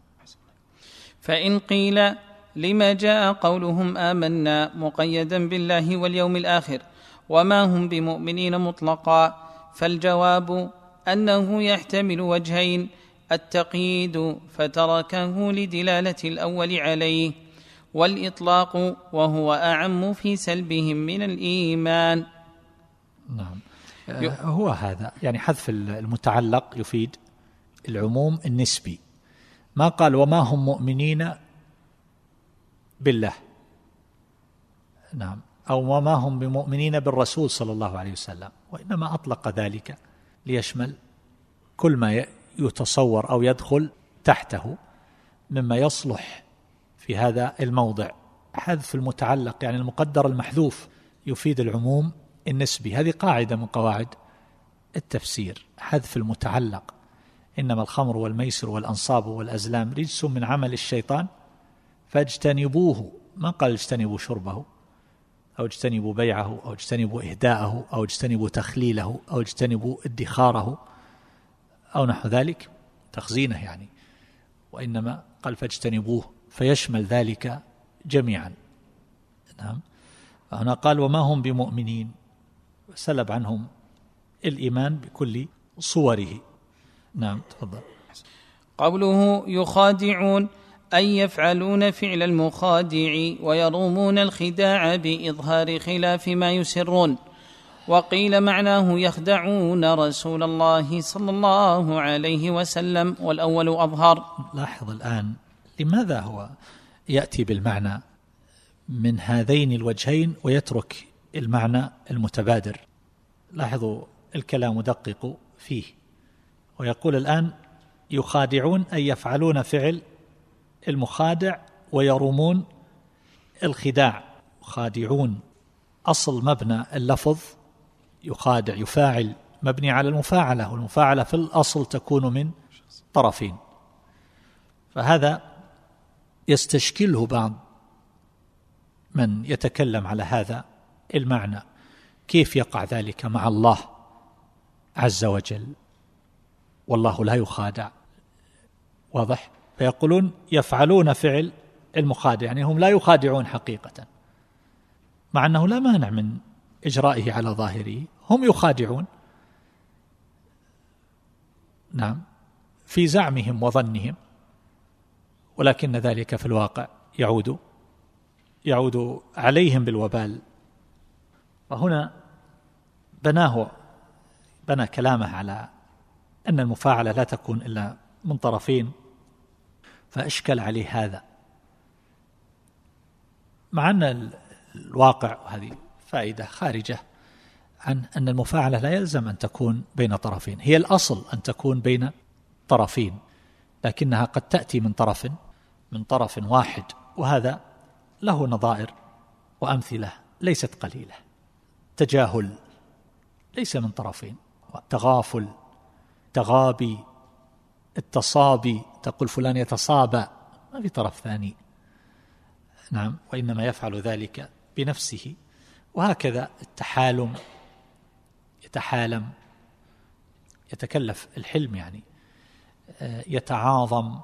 فإن قيل لما جاء قولهم آمنا مقيدا بالله واليوم الآخر وما هم بمؤمنين مطلقا؟ فالجواب أنه يحتمل وجهين: التقييد فتركه لدلالة الأول عليه، والإطلاق وهو أعم في سلبهم من الإيمان. نعم، هو هذا يعني حذف المتعلق يفيد العموم النسبي. ما قال وما هم مؤمنين بالله، نعم، أو وما هم بمؤمنين بالرسول صلى الله عليه وسلم، وإنما أطلق ذلك ليشمل كل ما يتصور أو يدخل تحته مما يصلح في هذا الموضع. حذف المتعلق يعني المقدر المحذوف يفيد العموم النسبي، هذه قاعدة من قواعد التفسير. حذف المتعلق، إنما الخمر والميسر والأنصاب والأزلام رجس من عمل الشيطان فاجتنبوه، ما قال اجتنبوا شربه أو اجتنبوا بيعه أو اجتنبوا إهداءه أو اجتنبوا تخليله أو اجتنبوا ادخاره أو نحو ذلك تخزينه يعني، وإنما قال فاجتنبوه فيشمل ذلك جميعا. نعم. هنا قال وما هم بمؤمنين، سلب عنهم الإيمان بكل صوره. نعم تفضل. قوله يخادعون أي يفعلون فعل المخادع ويرومون الخداع بإظهار خلاف ما يسرون. وقيل معناه يخدعون رسول الله صلى الله عليه وسلم، والأول أظهر. لاحظ الآن لماذا هو يأتي بالمعنى من هذين الوجهين ويترك المعنى المتبادر. لاحظوا الكلام دقق فيه، ويقول الآن يخادعون أي يفعلون فعل المخادع ويرومون الخداع. خادعون أصل مبنى اللفظ يخادع يفاعل مبني على المفاعلة، والمفاعلة في الأصل تكون من طرفين، فهذا يستشكله بعض من يتكلم على هذا المعنى، كيف يقع ذلك مع الله عز وجل والله لا يخادع. واضح؟ فيقولون يفعلون فعل المخادع، يعني هم لا يخادعون حقيقة، مع أنه لا مانع من إجرائه على ظاهره، هم يخادعون نعم في زعمهم وظنهم، ولكن ذلك في الواقع يعود يعود عليهم بالوبال. وهنا بناه بنى كلامه على أن المفاعلة لا تكون إلا من طرفين، فأشكل عليه هذا، مع أن الواقع، وهذه فائدة خارجة عن أن المفاعلة لا يلزم أن تكون بين طرفين، هي الأصل أن تكون بين طرفين، لكنها قد تأتي من طرف من طرف واحد، وهذا له نظائر وأمثلة ليست قليلة. تجاهل ليس من طرفين، تغافل، تغابي، التصابي، تقول فلان يتصابى، ما في طرف ثاني نعم، وإنما يفعل ذلك بنفسه. وهكذا التحالم، يتحالم، يتكلف الحلم يعني، يتعاظم،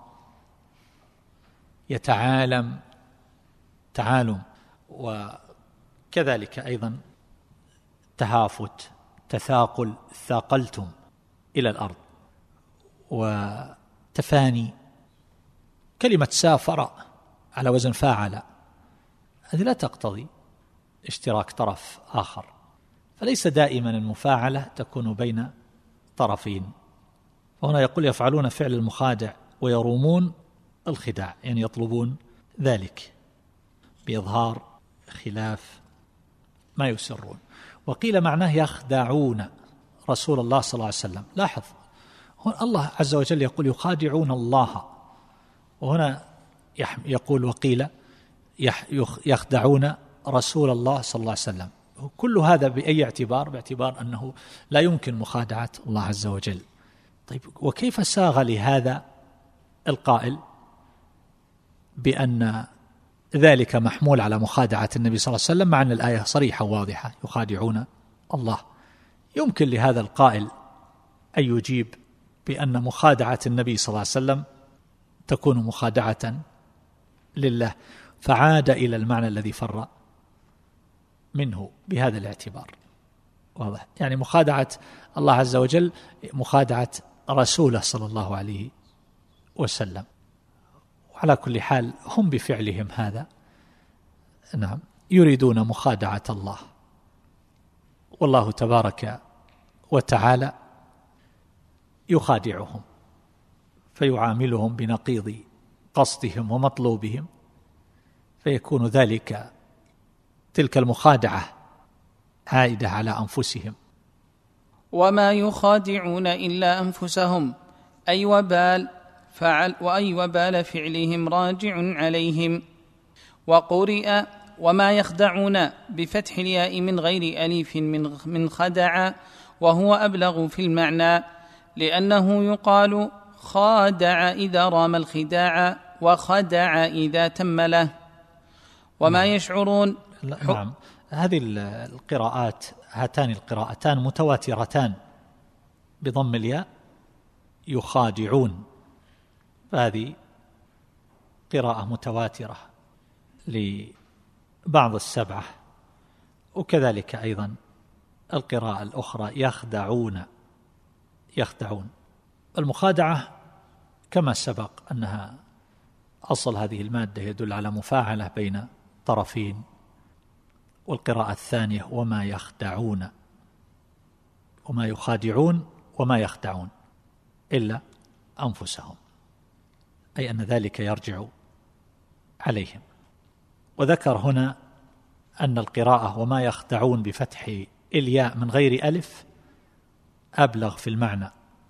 يتعالم، تعالم. وكذلك أيضا تهافت، تثاقل، ثاقلتم إلى الأرض، وتفاني. كلمة سافر على وزن فاعل هذه لا تقتضي اشتراك طرف آخر، فليس دائما المفاعلة تكون بين طرفين. فهنا يقول يفعلون فعل المخادع ويرومون الخداع، يعني يطلبون ذلك بإظهار خلاف ما يسرون. وقيل معناه يخدعون رسول الله صلى الله عليه وسلم. لاحظ هنا الله عز وجل يقول يخادعون الله، وهنا يقول وقيل يخدعون رسول الله صلى الله عليه وسلم. كل هذا بأي اعتبار؟ باعتبار أنه لا يمكن مخادعة الله عز وجل. طيب وكيف ساغ لهذا القائل بأن ذلك محمول على مخادعة النبي صلى الله عليه وسلم، مع أن الآية صريحة واضحة يخادعون الله؟ يمكن لهذا القائل أن يجيب بأن مخادعة النبي صلى الله عليه وسلم تكون مخادعة لله، فعاد إلى المعنى الذي فر منه بهذا الاعتبار. واضح؟ يعني مخادعة الله عز وجل مخادعة رسوله صلى الله عليه وسلم. وعلى كل حال هم بفعلهم هذا نعم يريدون مخادعة الله، والله تبارك وتعالى يخادعهم فيعاملهم بنقيض قصدهم ومطلوبهم، فيكون ذلك تلك المخادعة عائدة على أنفسهم. وما يخادعون إلا أنفسهم أي وبال فعل وأي وبال فعلهم راجع عليهم. وقرئ وما يخدعون بفتح الياء من غير أليف من خدع، وهو أبلغ في المعنى، لأنه يقال خادع إذا رام الخداع، وخدع إذا تم له. وما نعم. يشعرون. نعم، هذه القراءات، هاتان القراءتان متواترتان بضم الياء، يخادعون، فهذه قراءة متواترة لبعض السبعة. وكذلك أيضا القراءة الأخرى يخدعون يخدعون. المخادعة كما سبق أنها أصل هذه المادة يدل على مفاعلة بين طرفين، والقراءة الثانية وما يخدعون، وما يخادعون وما يخدعون إلا أنفسهم، أي أن ذلك يرجع عليهم. وذكر هنا أن القراءة وما يخدعون بفتح الياء من غير ألف أبلغ في المعنى،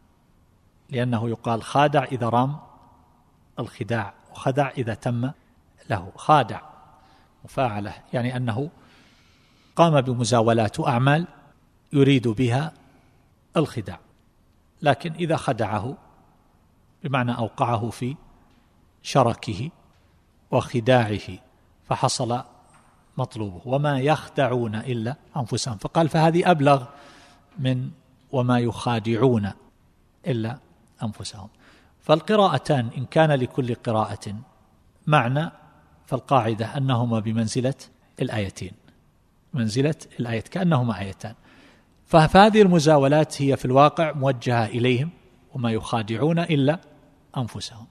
لأنه يقال خادع إذا رام الخداع، وخدع إذا تم له. خادع مفاعلة، يعني أنه قام بمزاولات أعمال يريد بها الخداع، لكن إذا خدعه بمعنى أوقعه في شركه وخداعه فحصل مطلوبه. وما يخدعون إلا أنفسهم، فقال فهذه أبلغ من وما يخادعون إلا أنفسهم. فالقراءتان إن كان لكل قراءة معنى فالقاعدة أنهما بمنزلة الآيتين، منزلة الآية كأنهما آيتان. فهذه المزاولات هي في الواقع موجهة إليهم، وما يخادعون إلا أنفسهم.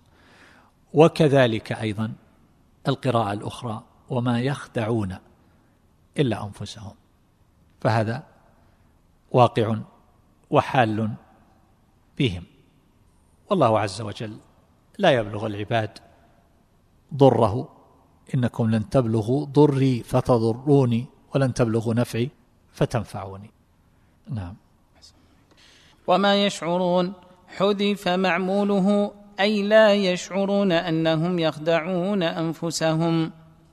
وكذلك أيضا القراءة الأخرى وما يخدعون إلا أنفسهم، فهذا واقع وحال بهم. والله عز وجل لا يبلغ العباد ضره، إنكم لن تبلغوا ضري فتضروني ولن تبلغوا نفعي فتنفعوني. نعم. وما يشعرون حذف معموله، أي لا يشعرون أنهم يخدعون أنفسهم.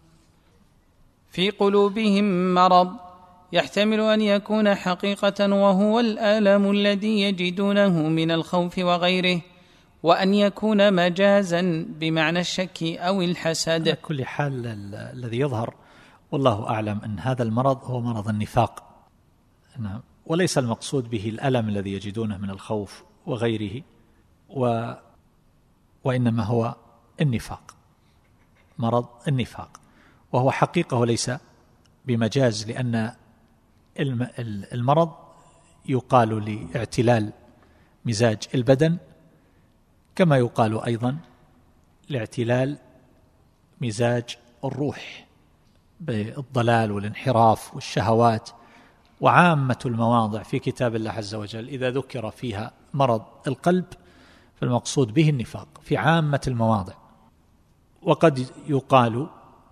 في قلوبهم مرض، يحتمل أن يكون حقيقة وهو الألم الذي يجدونه من الخوف وغيره، وأن يكون مجازا بمعنى الشك أو الحسد. على كل حال الذي يظهر والله أعلم أن هذا المرض هو مرض النفاق، نعم، وليس المقصود به الألم الذي يجدونه من الخوف وغيره، و وإنما هو النفاق، مرض النفاق، وهو حقيقة وليس بمجاز، لأن المرض يقال لاعتلال مزاج البدن، كما يقال أيضا لاعتلال مزاج الروح بالضلال والانحراف والشهوات. وعامة المواضع في كتاب الله عز وجل إذا ذكر فيها مرض القلب فالمقصود به النفاق في عامة المواضع. وقد يقال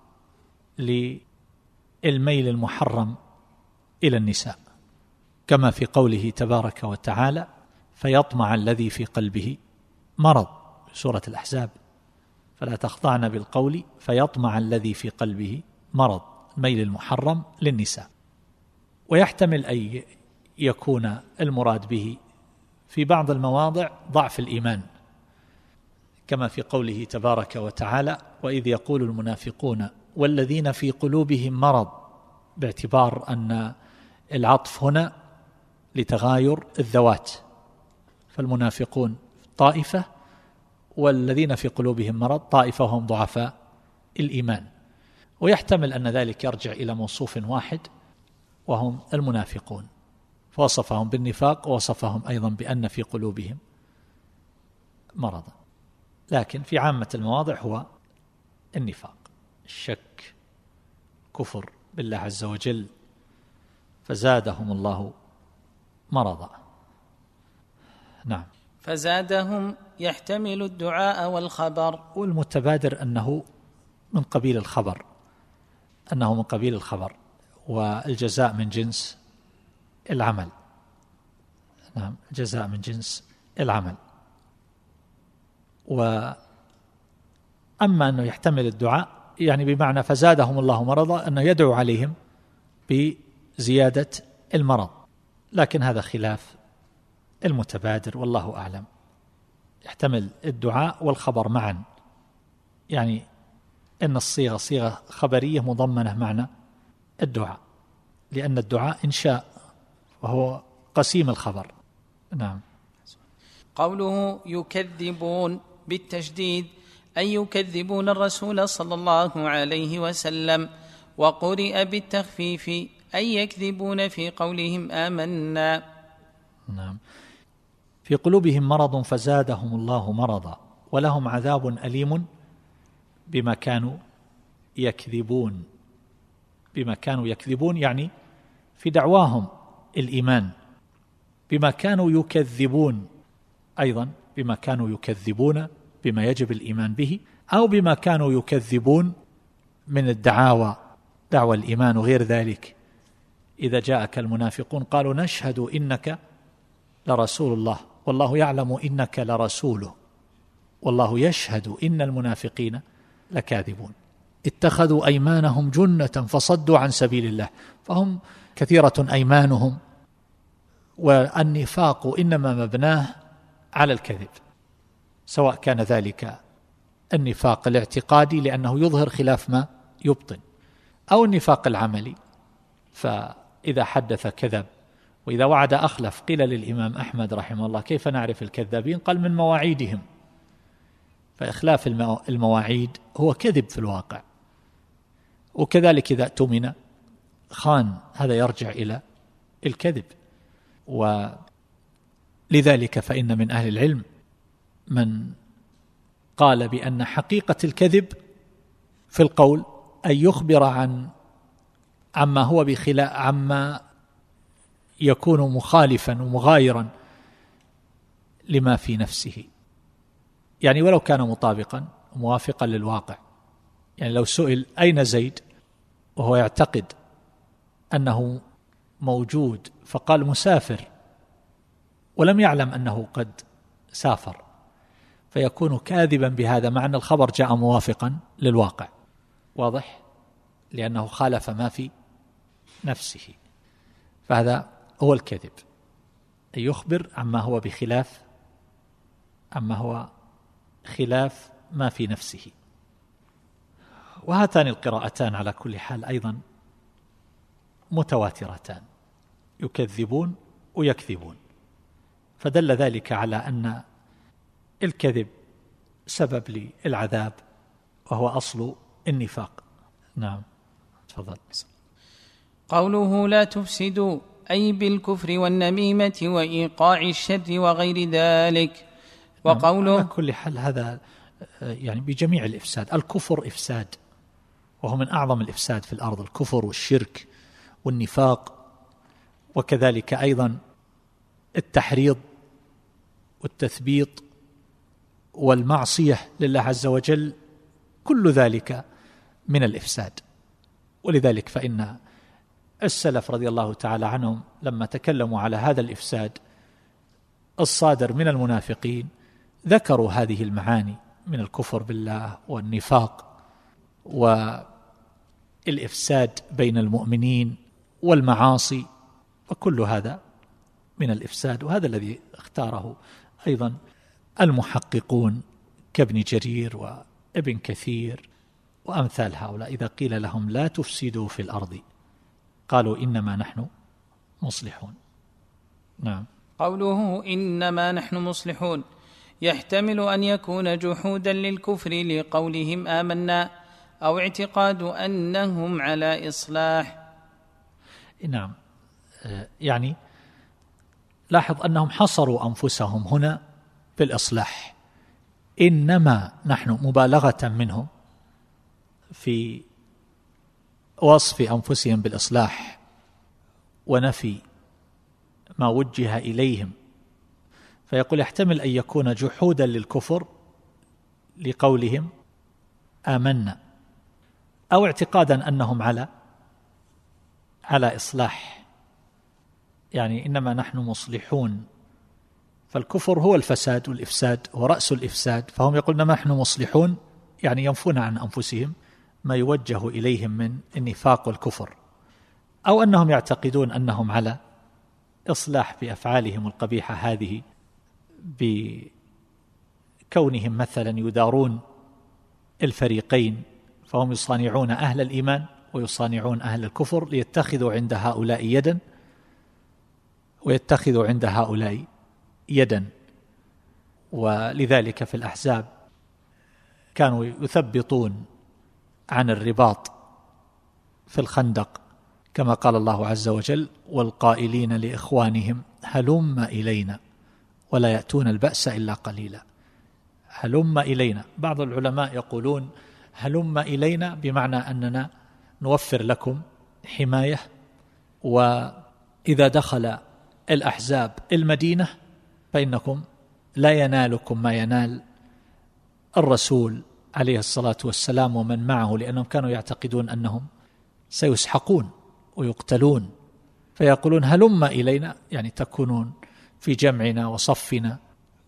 للميل المحرم إلى النساء، كما في قوله تبارك وتعالى فيطمع الذي في قلبه مرض في سورة الأحزاب، فلا تخضعن بالقول فيطمع الذي في قلبه مرض، الميل المحرم للنساء. ويحتمل أن يكون المراد به في بعض المواضع ضعف الإيمان، كما في قوله تبارك وتعالى وإذ يقول المنافقون والذين في قلوبهم مرض، باعتبار أن العطف هنا لتغاير الذوات، فالمنافقون طائفة والذين في قلوبهم مرض طائفة هم ضعفاء الإيمان. ويحتمل أن ذلك يرجع إلى موصوف واحد وهم المنافقون، فوصفهم بالنفاق ووصفهم أيضا بأن في قلوبهم مرضا، لكن في عامة المواضع هو النفاق، الشك، كفر بالله عز وجل، فزادهم الله مرضا. نعم. فزادهم يحتمل الدعاء والخبر، والمتبادر أنه من قبيل الخبر، أنه من قبيل الخبر، والجزاء من جنس العمل. نعم، الجزاء من جنس العمل. وأما أنه يحتمل الدعاء يعني بمعنى فزادهم الله مرضا، أنه يدعو عليهم بزيادة المرض، لكن هذا خلاف المتبادر والله أعلم. يحتمل الدعاء والخبر معا، يعني إن الصيغة صيغة خبرية مضمنة معنى الدعاء، لأن الدعاء إنشاء وهو قسيم الخبر. نعم. قوله يكذبون بالتشديد أي يكذبون الرسول صلى الله عليه وسلم، وقرئ بالتخفيف أي يكذبون في قولهم آمنا. نعم. في قلوبهم مرض فزادهم الله مرضا ولهم عذاب أليم بما كانوا يكذبون. بما كانوا يكذبون يعني في دعواهم الإيمان، بما كانوا يكذبون أيضا بما كانوا يكذبون بما يجب الإيمان به، أو بما كانوا يكذبون من الدعاوى، دعوى الإيمان وغير ذلك. إذا جاءك المنافقون قالوا نشهد إنك لرسول الله والله يعلم إنك لرسوله والله يشهد إن المنافقين لكاذبون. اتخذوا أيمانهم جنة فصدوا عن سبيل الله، فهم كثيرة أيمانهم، والنفاق إنما مبناه على الكذب، سواء كان ذلك النفاق الاعتقادي لأنه يظهر خلاف ما يبطن، أو النفاق العملي، فإذا حدث كذب وإذا وعد أخلف. قيل للإمام أحمد رحمه الله كيف نعرف الكذابين؟ قال من مواعيدهم، فإخلاف المواعيد هو كذب في الواقع. وكذلك إذا اؤتمن خان، هذا يرجع إلى الكذب. ولذلك فإن من أهل العلم من قال بأن حقيقة الكذب في القول أن يخبر عن عما هو بخلاف عما يكون مخالفا ومغايرا لما في نفسه، يعني ولو كان مطابقا وموافقا للواقع. يعني لو سئل أين زيد وهو يعتقد أنه موجود فقال مسافر ولم يعلم أنه قد سافر، فيكون كاذبا بهذا، مع أن الخبر جاء موافقا للواقع. واضح؟ لأنه خالف ما في نفسه، فهذا هو الكذب، أن يخبر عما هو بخلاف عما هو خلاف ما في نفسه. وهاتان القراءتان على كل حال أيضا متواترتان، يكذبون ويكذبون، فدل ذلك على أن الكذب سبب للعذاب وهو أصل النفاق. نعم، تفضل. قوله لا تفسدوا أي بالكفر والنميمة وإيقاع الشر وغير ذلك. وقوله على كل حال هذا يعني بجميع الإفساد. الكفر إفساد، وهو من أعظم الإفساد في الأرض، الكفر والشرك والنفاق، وكذلك أيضا التحريض والتثبيط والمعصية لله عز وجل، كل ذلك من الإفساد. ولذلك فإن السلف رضي الله تعالى عنهم لما تكلموا على هذا الإفساد الصادر من المنافقين ذكروا هذه المعاني من الكفر بالله والنفاق والإفساد بين المؤمنين والمعاصي، وكل هذا من الإفساد. وهذا الذي اختاره أيضا المحققون كابن جرير وابن كثير وأمثال هؤلاء، إذا قيل لهم لا تفسدوا في الأرض قالوا إنما نحن مصلحون. نعم. قوله إنما نحن مصلحون يحتمل أن يكون جحودا للكفر لقولهم آمنا، أو اعتقاد أنهم على إصلاح. نعم، يعني لاحظ أنهم حصروا أنفسهم هنا بالإصلاح، إنما نحن مبالغة منهم في وصف أنفسهم بالإصلاح ونفي ما وجه إليهم، فيقول يحتمل أن يكون جحودا للكفر لقولهم آمنا، أو اعتقادا أنهم على على إصلاح. يعني إنما نحن مصلحون فالكفر هو الفساد والإفساد، هو رأس الإفساد. فهم يقولون ما نحن مصلحون، يعني ينفون عن أنفسهم ما يوجه إليهم من النفاق والكفر، أو أنهم يعتقدون أنهم على إصلاح بأفعالهم القبيحة هذه بكونهم مثلا يدارون الفريقين، فهم يصانعون أهل الإيمان ويصانعون أهل الكفر ليتخذوا عند هؤلاء يدا ويتخذوا عند هؤلاء يدا. ولذلك في الأحزاب كانوا يثبطون عن الرباط في الخندق، كما قال الله عز وجل: والقائلين لإخوانهم هلم إلينا ولا يأتون البأس إلا قليلا. هلم إلينا، بعض العلماء يقولون هلم إلينا بمعنى أننا نوفر لكم حماية، وإذا دخل الأحزاب المدينة فإنكم لا ينالكم ما ينال الرسول عليه الصلاة والسلام ومن معه، لأنهم كانوا يعتقدون أنهم سيسحقون ويقتلون، فيقولون هلم إلينا، يعني تكونون في جمعنا وصفنا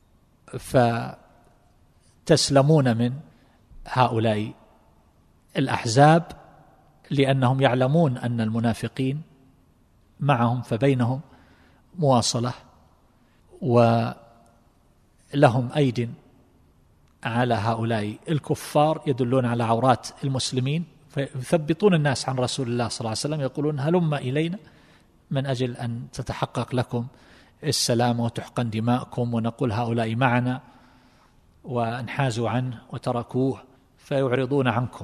فتسلمون من هؤلاء الأحزاب، لأنهم يعلمون أن المنافقين معهم فبينهم مواصلة ولهم أيد على هؤلاء الكفار يدلون على عورات المسلمين، فيثبطون الناس عن رسول الله صلى الله عليه وسلم، يقولون هلم إلينا من أجل أن تتحقق لكم السلام وتحقن دماءكم، ونقول هؤلاء معنا، وانحازوا عنه وتركوه فيعرضون عنكم.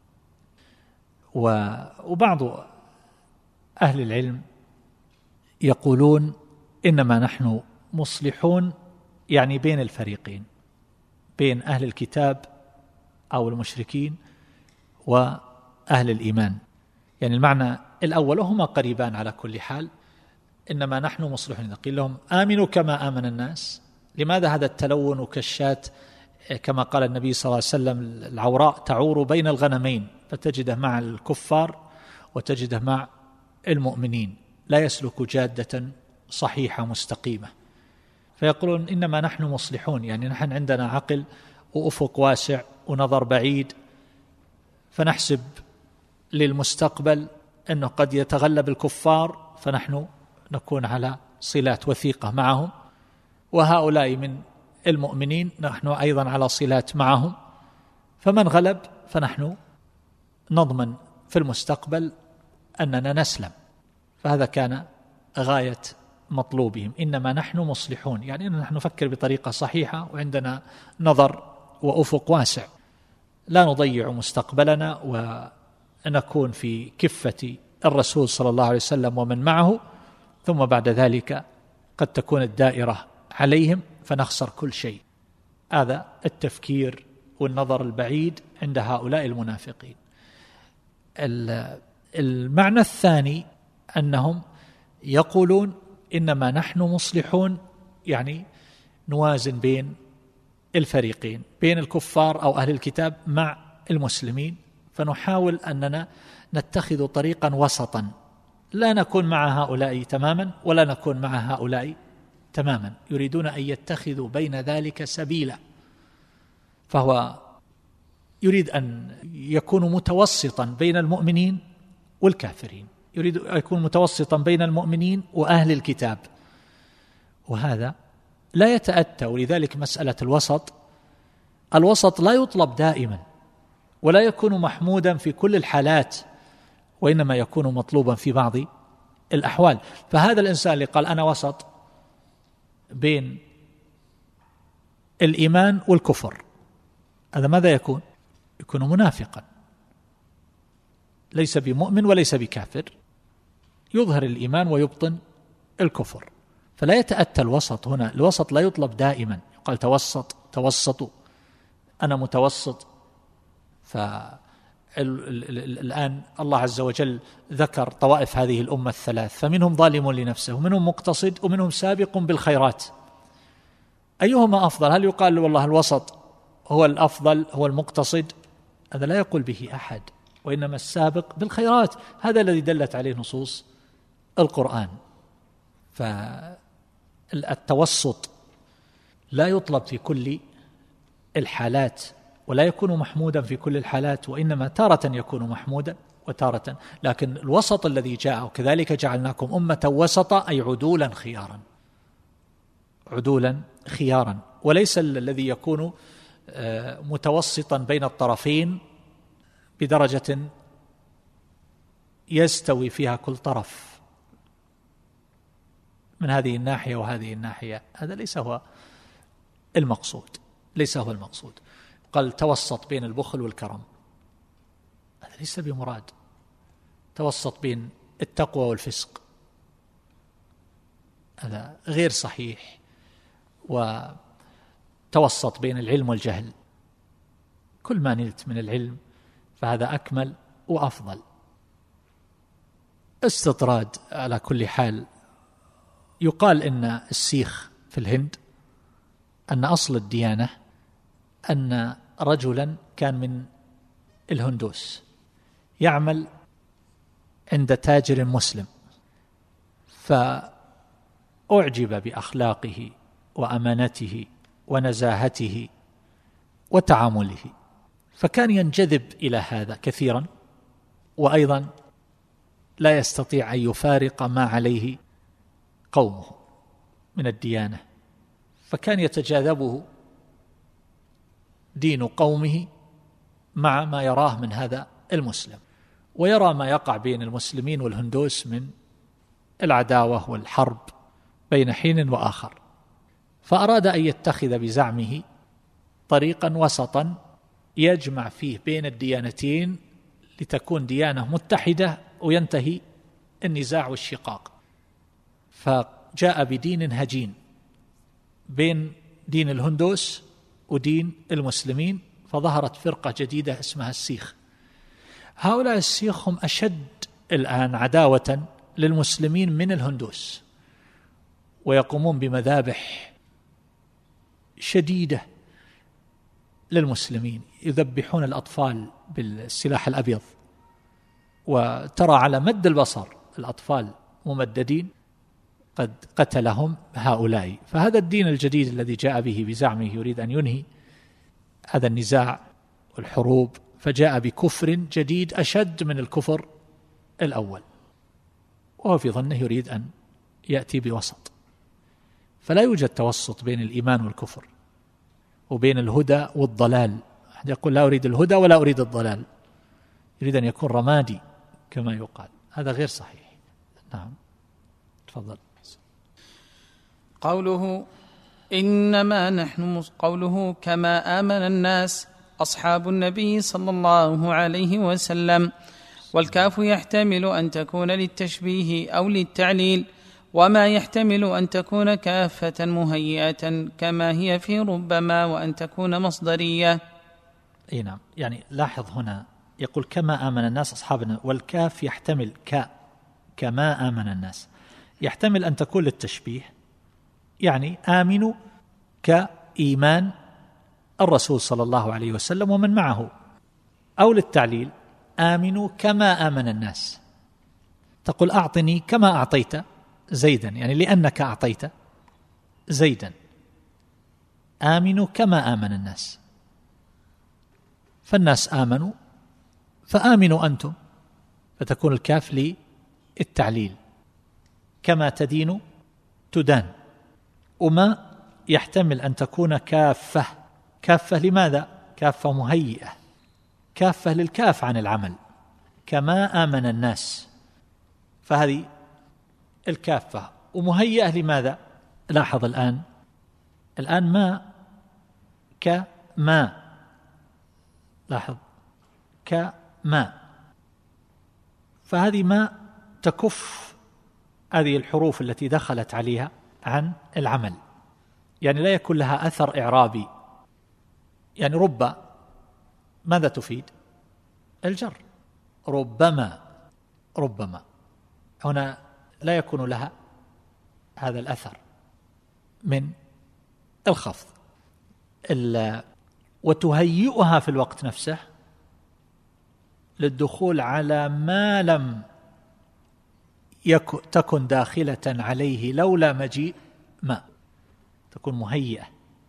وبعض أهل العلم يقولون إنما نحن مصلحون، يعني بين الفريقين، بين أهل الكتاب أو المشركين وأهل الإيمان، يعني المعنى الأول وهما قريبان على كل حال. إنما نحن مصلحون، قيل لهم آمنوا كما آمن الناس. لماذا هذا التلون كالشاة؟ كما قال النبي صلى الله عليه وسلم: العوراء تعور بين الغنمين، فتجده مع الكفار وتجده مع المؤمنين، لا يسلك جادة صحيحة مستقيمة. فيقولون إنما نحن مصلحون، يعني نحن عندنا عقل وأفق واسع ونظر بعيد، فنحسب للمستقبل أنه قد يتغلب الكفار، فنحن نكون على صلات وثيقة معهم، وهؤلاء من المؤمنين نحن أيضا على صلات معهم، فمن غلب فنحن نضمن في المستقبل أننا نسلم. فهذا كان غاية مطلوبهم، إنما نحن مصلحون، يعني أننا نحن نفكر بطريقة صحيحة وعندنا نظر وأفق واسع، لا نضيع مستقبلنا ونكون في كفة الرسول صلى الله عليه وسلم ومن معه، ثم بعد ذلك قد تكون الدائرة عليهم فنخسر كل شيء. هذا التفكير والنظر البعيد عند هؤلاء المنافقين. المعنى الثاني أنهم يقولون إنما نحن مصلحون، يعني نوازن بين الفريقين، بين الكفار أو أهل الكتاب مع المسلمين، فنحاول أننا نتخذ طريقا وسطا، لا نكون مع هؤلاء تماما ولا نكون مع هؤلاء تماما، يريدون أن يتخذوا بين ذلك سبيلا. فهو يريد أن يكون متوسطا بين المؤمنين والكافرين، يريد أن يكون متوسطا بين المؤمنين وأهل الكتاب، وهذا لا يتأتى. ولذلك مسألة الوسط الوسط لا يطلب دائما ولا يكون محمودا في كل الحالات، وإنما يكون مطلوبا في بعض الأحوال. فهذا الإنسان اللي قال أنا وسط بين الإيمان والكفر، هذا ماذا يكون؟ يكون منافقا، ليس بمؤمن وليس بكافر، يظهر الإيمان ويبطن الكفر. فلا يتأتى الوسط هنا، الوسط لا يطلب دائما، قال توسط توسطوا، أنا متوسط. فالآن الله عز وجل ذكر طوائف هذه الأمة الثلاث، فمنهم ظالم لنفسه ومنهم مقتصد ومنهم سابق بالخيرات. أيهما أفضل؟ هل يقال والله الوسط هو الأفضل هو المقتصد؟ هذا لا يقول به أحد، وإنما السابق بالخيرات، هذا الذي دلت عليه نصوص القرآن. فالتوسط لا يطلب في كل الحالات ولا يكون محمودا في كل الحالات، وإنما تارة يكون محمودا وتارة. لكن الوسط الذي جاء وكذلك جعلناكم أمة وسطا أي عدولا خيارا، عدولا خيارا، وليس الذي يكون متوسطا بين الطرفين بدرجة يستوي فيها كل طرف من هذه الناحية وهذه الناحية. هذا ليس هو المقصود، ليس هو المقصود. قال توسط بين البخل والكرم، هذا ليس بمراد. توسط بين التقوى والفسق، هذا غير صحيح. وتوسط بين العلم والجهل، كل ما نلت من العلم فهذا أكمل وأفضل. استطراد على كل حال. يقال إن السيخ في الهند أن أصل الديانة أن رجلا كان من الهندوس يعمل عند تاجر مسلم، فأعجب بأخلاقه وأمانته ونزاهته وتعامله، فكان ينجذب إلى هذا كثيرا، وأيضا لا يستطيع أن يفارق ما عليه قومه من الديانة، فكان يتجاذبه دين قومه مع ما يراه من هذا المسلم، ويرى ما يقع بين المسلمين والهندوس من العداوة والحرب بين حين وآخر، فأراد أن يتخذ بزعمه طريقا وسطا يجمع فيه بين الديانتين لتكون ديانة متحدة وينتهي النزاع والشقاق. فجاء بدين هجين بين دين الهندوس ودين المسلمين، فظهرت فرقة جديدة اسمها السيخ. هؤلاء السيخ هم أشد الآن عداوة للمسلمين من الهندوس، ويقومون بمذابح شديدة للمسلمين، يذبحون الأطفال بالسلاح الأبيض، وترى على مد البصر الأطفال ممددين قد قتلهم هؤلاء. فهذا الدين الجديد الذي جاء به بزعمه يريد أن ينهي هذا النزاع والحروب، فجاء بكفر جديد أشد من الكفر الأول، وهو في ظنه يريد أن يأتي بوسط. فلا يوجد توسط بين الإيمان والكفر وبين الهدى والضلال. أحد يقول لا أريد الهدى ولا أريد الضلال، يريد أن يكون رمادي كما يقال، هذا غير صحيح. نعم تفضل. قوله إنما نحن قوله كما آمن الناس أصحاب النبي صلى الله عليه وسلم، والكاف يحتمل أن تكون للتشبيه أو للتعليل، وما يحتمل أن تكون كافة مهيئة كما هي في ربما، وأن تكون مصدرية. أي نعم، يعني لاحظ هنا يقول كما آمن الناس أصحابنا، والكاف يحتمل ك كما آمن الناس، يحتمل أن تكون للتشبيه، يعني آمنوا كإيمان الرسول صلى الله عليه وسلم ومن معه، أو للتعليل آمنوا كما آمن الناس، تقول أعطني كما أعطيت زيدا، يعني لأنك أعطيت زيدا، آمنوا كما آمن الناس، فالناس آمنوا فآمنوا أنتم، فتكون الكاف للتعليل، كما تدين تدان. وما يحتمل أن تكون كافة، كافة لماذا؟ كافة مهيئة، كافة للكاف عن العمل، كما آمن الناس، فهذه الكافة. ومهيئة لماذا؟ لاحظ الآن الآن ما كما، لاحظ كما، فهذه ما تكف هذه الحروف التي دخلت عليها عن العمل، يعني لا يكون لها أثر إعرابي. يعني رب ماذا تفيد؟ الجر، ربما، ربما هنا لا يكون لها هذا الأثر من الخفض. وتهيئها في الوقت نفسه للدخول على ما لم تكن داخلة عليه لولا مجيء ما، تكون مهيئة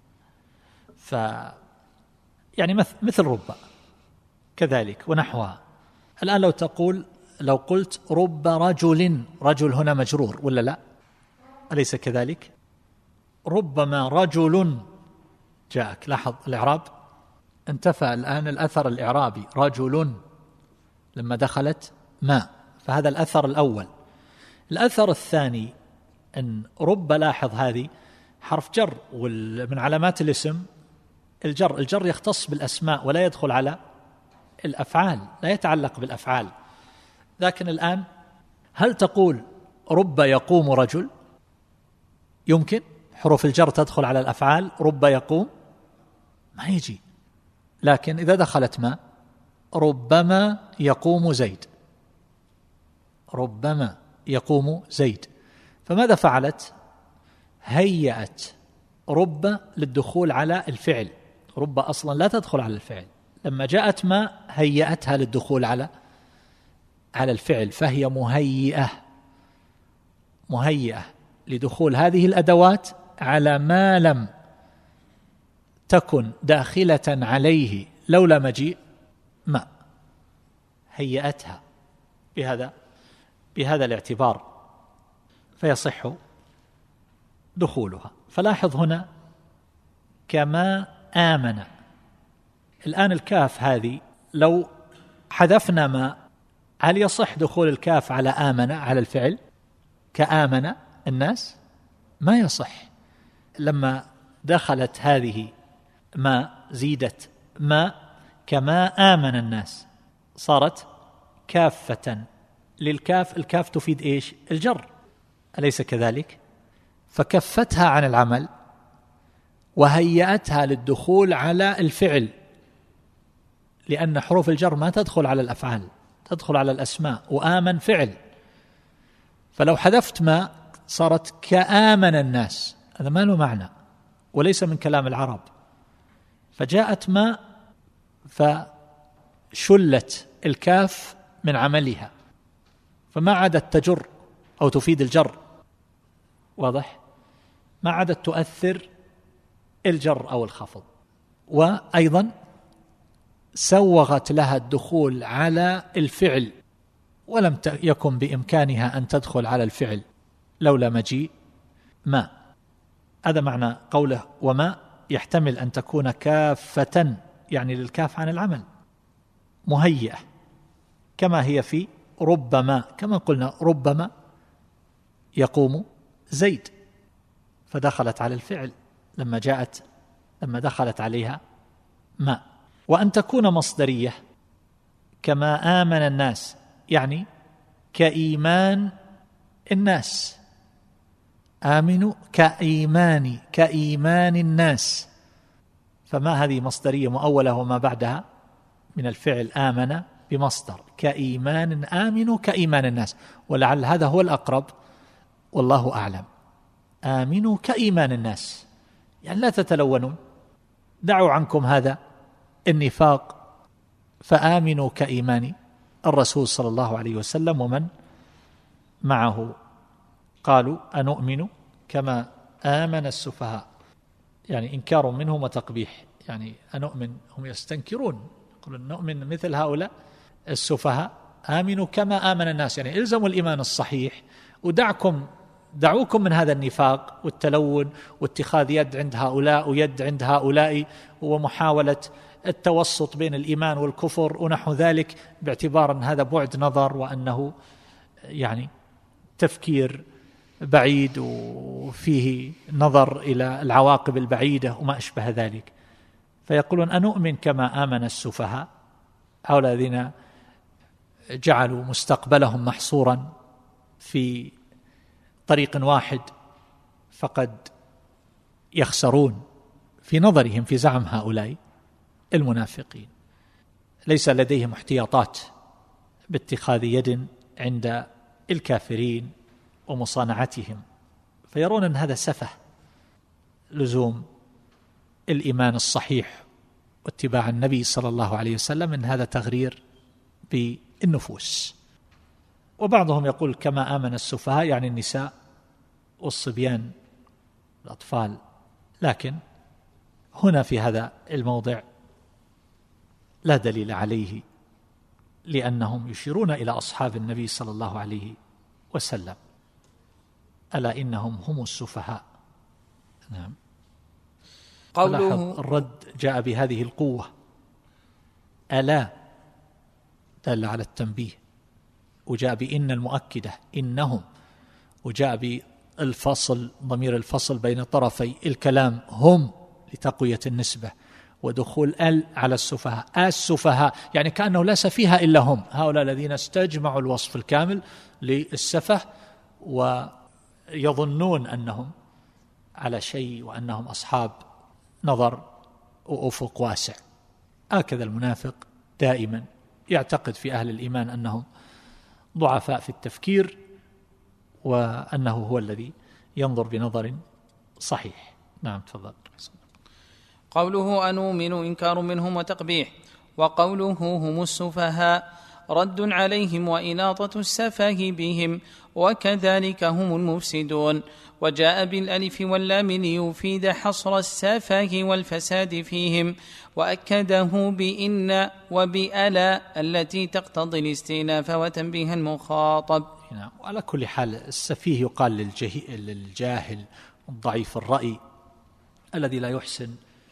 ف يعني مثل رب كذلك ونحوها. الآن لو تقول لو قلت رب رجل، رجل هنا مجرور ولا لا؟ أليس كذلك؟ ربما رجل جاءك، لاحظ الإعراب انتفى الآن الأثر الإعرابي، رجل لما دخلت ما، فهذا الأثر الأول. الأثر الثاني أن رب، لاحظ هذه حرف جر، ومن علامات الاسم الجر، الجر يختص بالأسماء ولا يدخل على الأفعال، لا يتعلق بالأفعال. لكن الآن هل تقول رب يقوم رجل؟ يمكن حروف الجر تدخل على الأفعال، رب يقوم ما يجي. لكن إذا دخلت ما، ربما يقوم زيد، ربما يقوم زيد. فماذا فعلت؟ هيأت رب للدخول على الفعل، رب أصلا لا تدخل على الفعل، لما جاءت ما هيأتها للدخول على على الفعل، فهي مهيئة مهيئة لدخول هذه الأدوات على ما لم تكن داخلة عليه لولا مجيء ما، هيأتها بهذا بهذا الاعتبار فيصح دخولها. فلاحظ هنا كما آمن. الآن الكاف هذه لو حذفنا ما، هل يصح دخول الكاف على آمن على الفعل كآمن الناس؟ ما يصح. لما دخلت هذه ما، زيدت ما كما آمن الناس، صارت كافة للكاف. الكاف تفيد إيش؟ الجر، أليس كذلك؟ فكفتها عن العمل وهيأتها للدخول على الفعل، لأن حروف الجر ما تدخل على الأفعال، تدخل على الأسماء، وآمن فعل. فلو حذفت ما صارت كآمن الناس، هذا ما له معنى وليس من كلام العرب. فجاءت ما فشلت الكاف من عملها، فما عادت تجر أو تفيد الجر، واضح؟ ما عادت تؤثر الجر أو الخفض. وأيضا سوغت لها الدخول على الفعل، ولم يكن بإمكانها أن تدخل على الفعل لولا مجيء ما. هذا معنى قوله وما يحتمل أن تكون كافة، يعني للكاف عن العمل، مهيئة، كما هي في ربما، كما قلنا ربما يقوم زيد، فدخلت على الفعل لما جاءت لما دخلت عليها ما. وأن تكون مصدرية كما آمن الناس، يعني كإيمان الناس، آمنوا كإيمان كإيمان الناس. فما هذه مصدرية مؤولة وما بعدها من الفعل آمن بمصدر كإيمان، آمنوا كإيمان الناس، ولعل هذا هو الأقرب والله أعلم. آمنوا كإيمان الناس، يعني لا تتلونون، دعوا عنكم هذا النفاق، فآمنوا كإيمان الرسول صلى الله عليه وسلم ومن معه. قالوا أنؤمن كما آمن السفهاء، يعني إنكار منهم وتقبيح، يعني أنؤمن، هم يستنكرون، يقولون نؤمن مثل هؤلاء السفهاء. آمنوا كما آمن الناس، يعني إلزموا الإيمان الصحيح، ودعكم دعوكم من هذا النفاق والتلون واتخاذ يد عند هؤلاء ويد عند هؤلاء، ومحاولة التوسط بين الإيمان والكفر ونحو ذلك، باعتبار أن هذا بعد نظر وأنه يعني تفكير بعيد وفيه نظر إلى العواقب البعيدة وما أشبه ذلك. فيقولون أنؤمن كما آمن السفهاء، هؤلاء الذين جعلوا مستقبلهم محصورا في طريق واحد فقد يخسرون في نظرهم، في زعم هؤلاء المنافقين. ليس لديهم احتياطات باتخاذ يد عند الكافرين ومصانعتهم، فيرون أن هذا سفه، لزوم الإيمان الصحيح واتباع النبي صلى الله عليه وسلم، إن هذا تغرير بالنفوس. وبعضهم يقول كما آمن السفهاء، يعني النساء والصبيان الأطفال، لكن هنا في هذا الموضع لا دليل عليه، لأنهم يشيرون إلى أصحاب النبي صلى الله عليه وسلم: ألا إنهم هم السفهاء. نعم. قوله الرد جاء بهذه القوة، ألا دل على التنبيه، وجاء بإن المؤكدة إنهم، وجاء بالفصل ضمير الفصل بين طرفي الكلام هم لتقوية النسبة، ودخول ال على السفهاء السفهاء، يعني كأنه لا سفيه إلا هم، هؤلاء الذين استجمعوا الوصف الكامل للسفه ويظنون أنهم على شيء وأنهم أصحاب نظر وأفق واسع. هكذا المنافق دائما يعتقد في أهل الإيمان أنهم ضعفاء في التفكير، وأنه هو الذي ينظر بنظر صحيح. نعم تفضل. قوله أنؤمن إنكار منهم وتقبيح، وقوله هم السفهاء رد عليهم وإناطة السفه بهم، وكذلك هم المفسدون. وجاء بالألف واللام ليفيد حصر السفه والفساد فيهم، وأكده بإن وبألا التي تقتضي الاستئناف وتنبيه المخاطب. نعم. وعلى كل حال السفيه يقال للجاهل الضعيف الرأي الذي لا يحسن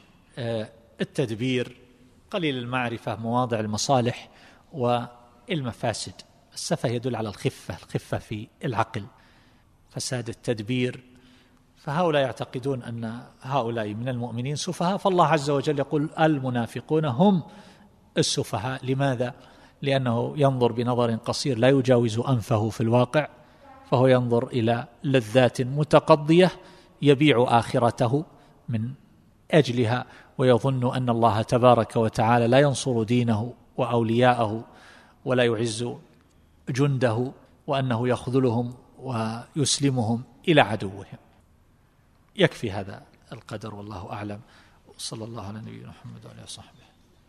التدبير، قليل المعرفة مواضع المصالح والمفاسد. السفه يدل على الخفة، الخفة في العقل، فساد التدبير. فهؤلاء يعتقدون أن هؤلاء من المؤمنين سفهاء، فالله عز وجل يقول المنافقون هم السفهاء. لماذا؟ لأنه ينظر بنظر قصير لا يجاوز أنفه في الواقع، فهو ينظر إلى لذات متقضية يبيع آخرته من أجلها، ويظن أن الله تبارك وتعالى لا ينصر دينه وأولياءه ولا يعز جنده، وأنه يخذلهم ويسلمهم إلى عدوهم. يكفي هذا القدر، والله أعلم، وصلى الله على نبينا محمد وعلى صحبه.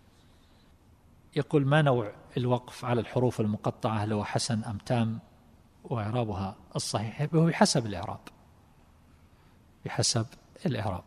يقول: ما نوع الوقف على الحروف المقطعة، لو حسن أم تام، وإعرابها الصحيح؟ هو بحسب الإعراب، بحسب الإعراب.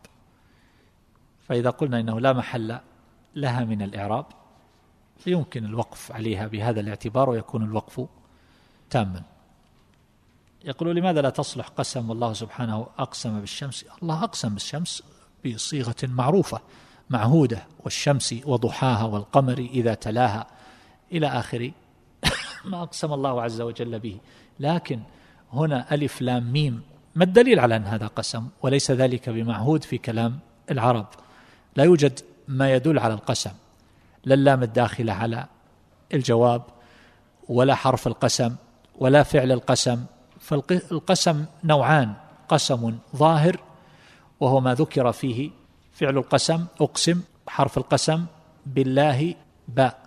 فإذا قلنا إنه لا محل لها من الإعراب فيمكن الوقف عليها بهذا الاعتبار، ويكون الوقف تاما. يقول: لماذا لا تصلح قسم والله سبحانه أقسم بالشمس؟ الله أقسم بالشمس بصيغة معروفة معهودة، والشمس وضحاها والقمر إذا تلاها إلى آخر ما أقسم الله عز وجل به. لكن هنا ألف لام ميم، ما الدليل على أن هذا قسم؟ وليس ذلك بمعهود في كلام العرب، لا يوجد ما يدل على القسم، لا اللام الداخلة على الجواب، ولا حرف القسم، ولا فعل القسم. فالقسم نوعان: قسم ظاهر وهو ما ذكر فيه فعل القسم أقسم، حرف القسم بالله باء،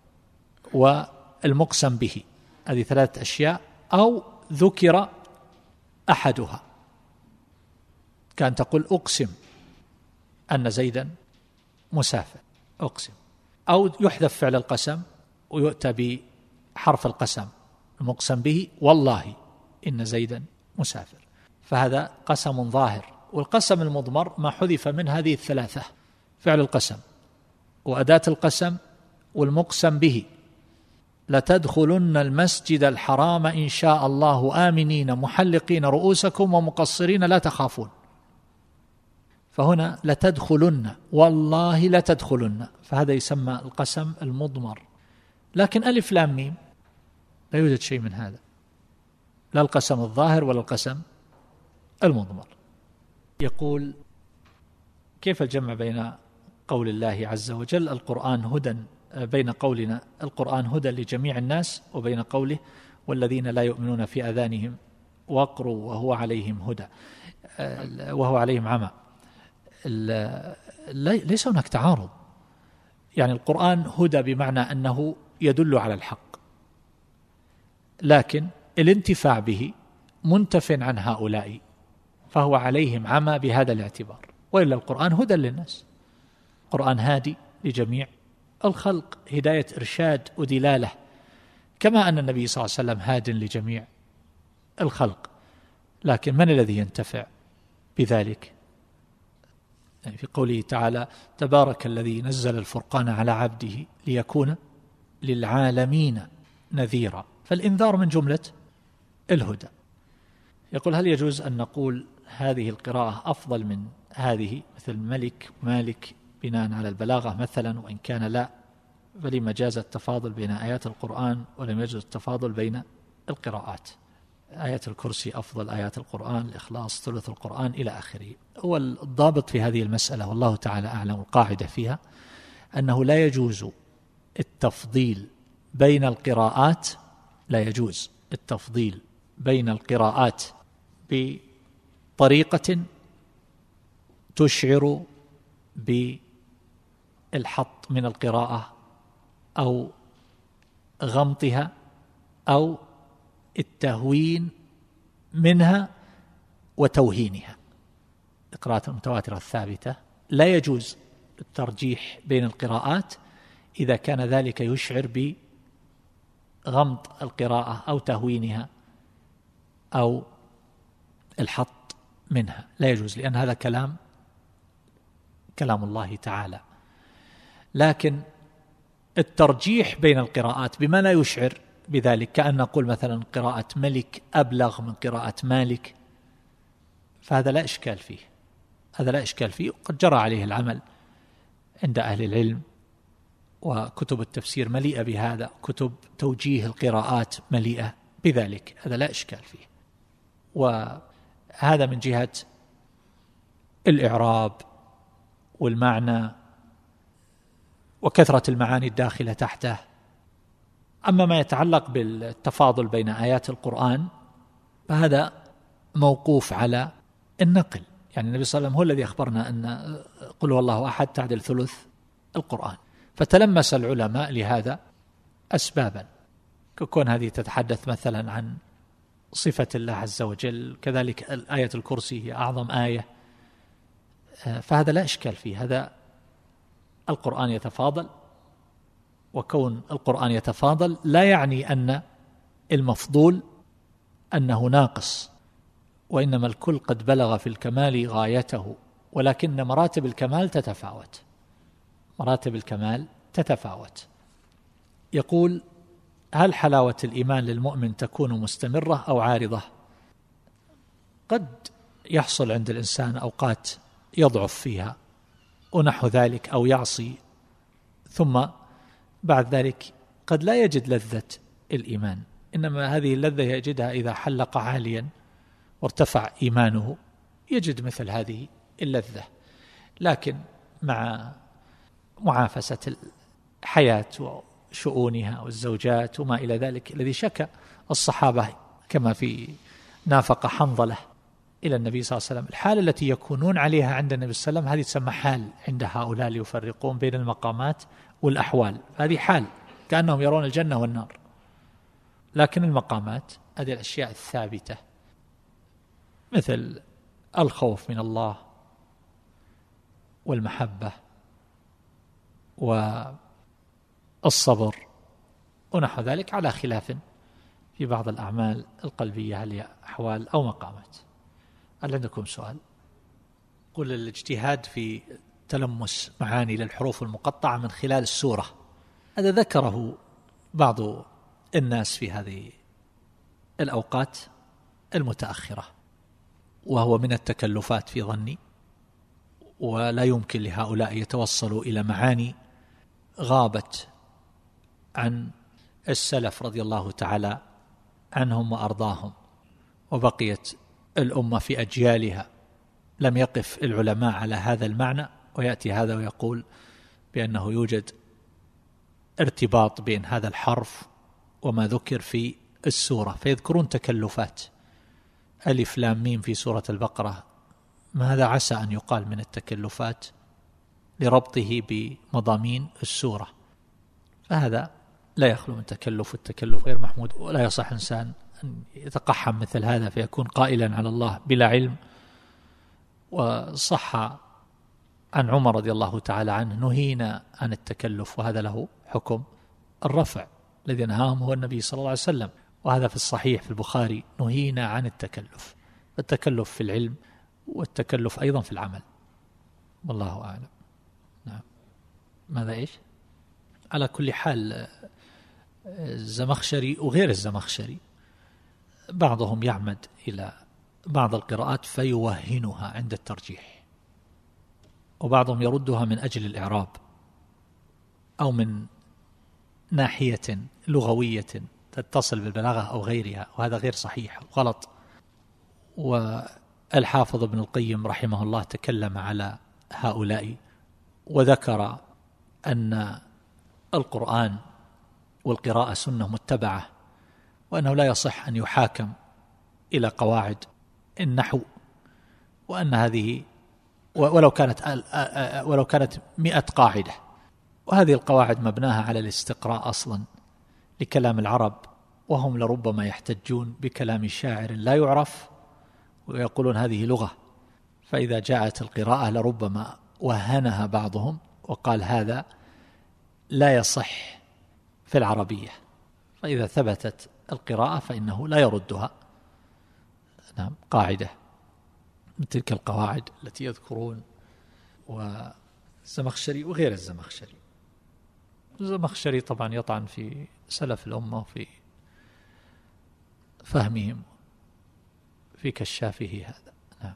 والمقسم به، هذه ثلاثة أشياء، أو ذكر أحدها، كان تقول أقسم أن زيدا مسافر، أقسم، أو يحذف فعل القسم ويؤتى بحرف القسم المقسم به، والله إن زيدا مسافر. فهذا قسم ظاهر. والقسم المضمر ما حذف من هذه الثلاثة: فعل القسم وأداة القسم والمقسم به. لتدخلن المسجد الحرام إن شاء الله آمنين محلقين رؤوسكم ومقصرين لا تخافون. فهنا لتدخلن، والله لتدخلن، فهذا يسمى القسم المضمر. لكن ألف لام ميم لا يوجد شيء من هذا، لا القسم الظاهر ولا القسم المضمر. يقول: كيف الجمع بين قول الله عز وجل القرآن هدى، بين قولنا القرآن هدى لجميع الناس، وبين قوله والذين لا يؤمنون في آذانهم وقر وهو عليهم هدى وهو عليهم عمى؟ ليس هناك تعارض. يعني القرآن هدى بمعنى أنه يدل على الحق، لكن الانتفاع به منتف عن هؤلاء، فهو عليهم عمى بهذا الاعتبار. وإلا القرآن هدى للناس، القرآن هادي لجميع الخلق، هداية إرشاد ودلالة، كما أن النبي صلى الله عليه وسلم هاد لجميع الخلق. لكن من الذي ينتفع بذلك؟ يعني في قوله تعالى تبارك الذي نزل الفرقان على عبده ليكون للعالمين نذيرا، فالإنذار من جملة الهدى. يقول هل يجوز أن نقول هذه القراءة أفضل من هذه مثل ملك مالك بناء على البلاغة مثلا، وإن كان لا فلما جاز التفاضل بين آيات القرآن ولم يجوز التفاضل بين القراءات؟ آيات الكرسي أفضل آيات القرآن، الإخلاص ثلث القرآن إلى آخره. هو الضابط في هذه المسألة والله تعالى أعلم، القاعدة فيها أنه لا يجوز التفضيل بين القراءات، لا يجوز التفضيل بين القراءات بطريقة تشعر بالحط من القراءة أو غمطها أو التهوين منها وتوهينها. القراءات المتواترة الثابتة لا يجوز الترجيح بين القراءات إذا كان ذلك يشعر بغمط القراءة أو تهوينها أو الحط منها، لا يجوز، لأن هذا كلام كلام الله تعالى. لكن الترجيح بين القراءات بما لا يشعر بذلك، كأن نقول مثلا قراءة ملك أبلغ من قراءة مالك، فهذا لا إشكال فيه، هذا لا إشكال فيه، وقد جرى عليه العمل عند أهل العلم، وكتب التفسير مليئة بهذا، كتب توجيه القراءات مليئة بذلك، هذا لا إشكال فيه. وهذا من جهة الإعراب والمعنى وكثرة المعاني الداخلة تحته. أما ما يتعلق بالتفاضل بين آيات القرآن فهذا موقوف على النقل، يعني النبي صلى الله عليه وسلم هو الذي أخبرنا أن قل هو الله أحد تعدل ثلث القرآن، فتلمس العلماء لهذا أسبابا، كون هذه تتحدث مثلا عن صفة الله عز وجل، كذلك آية الكرسي هي أعظم آية، فهذا لا إشكال فيه، هذا القرآن يتفاضل، وكون القرآن يتفاضل لا يعني أن المفضول أنه ناقص، وإنما الكل قد بلغ في الكمال غايته، ولكن مراتب الكمال تتفاوت، مراتب الكمال تتفاوت. يقول هل حلاوة الإيمان للمؤمن تكون مستمرة أو عارضة؟ قد يحصل عند الإنسان أوقات يضعف فيها ونحو ذلك، أو يعصي، ثم بعد ذلك قد لا يجد لذة الإيمان، إنما هذه اللذة يجدها إذا حلق عاليا وارتفع إيمانه، يجد مثل هذه اللذة. لكن مع معافسة الحياة وشؤونها والزوجات وما إلى ذلك، الذي شكى الصحابة كما في نافق حنظلة إلى النبي صلى الله عليه وسلم، الحالة التي يكونون عليها عند النبي صلى الله عليه وسلم هذه تسمى حال عند هؤلاء ليفرقون بين المقامات والأحوال، هذه حال كأنهم يرون الجنة والنار. لكن المقامات هذه الأشياء الثابتة مثل الخوف من الله والمحبة والصبر ونحو ذلك، على خلاف في بعض الأعمال القلبية هل هي أحوال أو مقامات. هل عندكم سؤال؟ قل الاجتهاد في تلمس معاني للحروف المقطعة من خلال السورة، هذا ذكره بعض الناس في هذه الأوقات المتأخرة، وهو من التكلفات في ظني، ولا يمكن لهؤلاء يتوصلوا إلى معاني غابت عن السلف رضي الله تعالى عنهم وأرضاهم، وبقيت الأمة في أجيالها لم يقف العلماء على هذا المعنى، ويأتي هذا ويقول بأنه يوجد ارتباط بين هذا الحرف وما ذكر في السورة، فيذكرون تكلفات ألف لام ميم في سورة البقرة، ما هذا عسى أن يقال من التكلفات لربطه بمضامين السورة، فهذا لا يخلو من تكلف، والتكلف غير محمود، ولا يصح إنسان أن يتقحم مثل هذا فيكون قائلا على الله بلا علم. وصح عن عمر رضي الله تعالى عنه نهينا عن التكلف، وهذا له حكم الرفع، الذي نهاهم هو النبي صلى الله عليه وسلم، وهذا في الصحيح في البخاري، نهينا عن التكلف، التكلف في العلم والتكلف أيضا في العمل، والله أعلم. نعم. ماذا إيش؟ على كل حال الزمخشري وغير الزمخشري بعضهم يعمد إلى بعض القراءات فيوهنها عند الترجيح، وبعضهم يردها من أجل الإعراب أو من ناحية لغوية تتصل بالبلاغة أو غيرها، وهذا غير صحيح وغلط. والحافظ ابن القيم رحمه الله تكلم على هؤلاء وذكر أن القرآن والقراءة سنة متبعة، وأنه لا يصح أن يحاكم إلى قواعد النحو، وأن هذه ولو كانت ولو كانت مئة قاعدة، وهذه القواعد مبناها على الاستقراء أصلا لكلام العرب، وهم لربما يحتجون بكلام شاعر لا يعرف ويقولون هذه لغة، فإذا جاءت القراءة لربما وهنها بعضهم وقال هذا لا يصح في العربية، فإذا ثبتت القراءة فإنه لا يردها. نعم. قاعدة من تلك القواعد التي يذكرون، والزمخشري وغير الزمخشري. الزمخشري طبعا يطعن في سلف الأمة وفي فهمهم في كشافه هذا. نعم.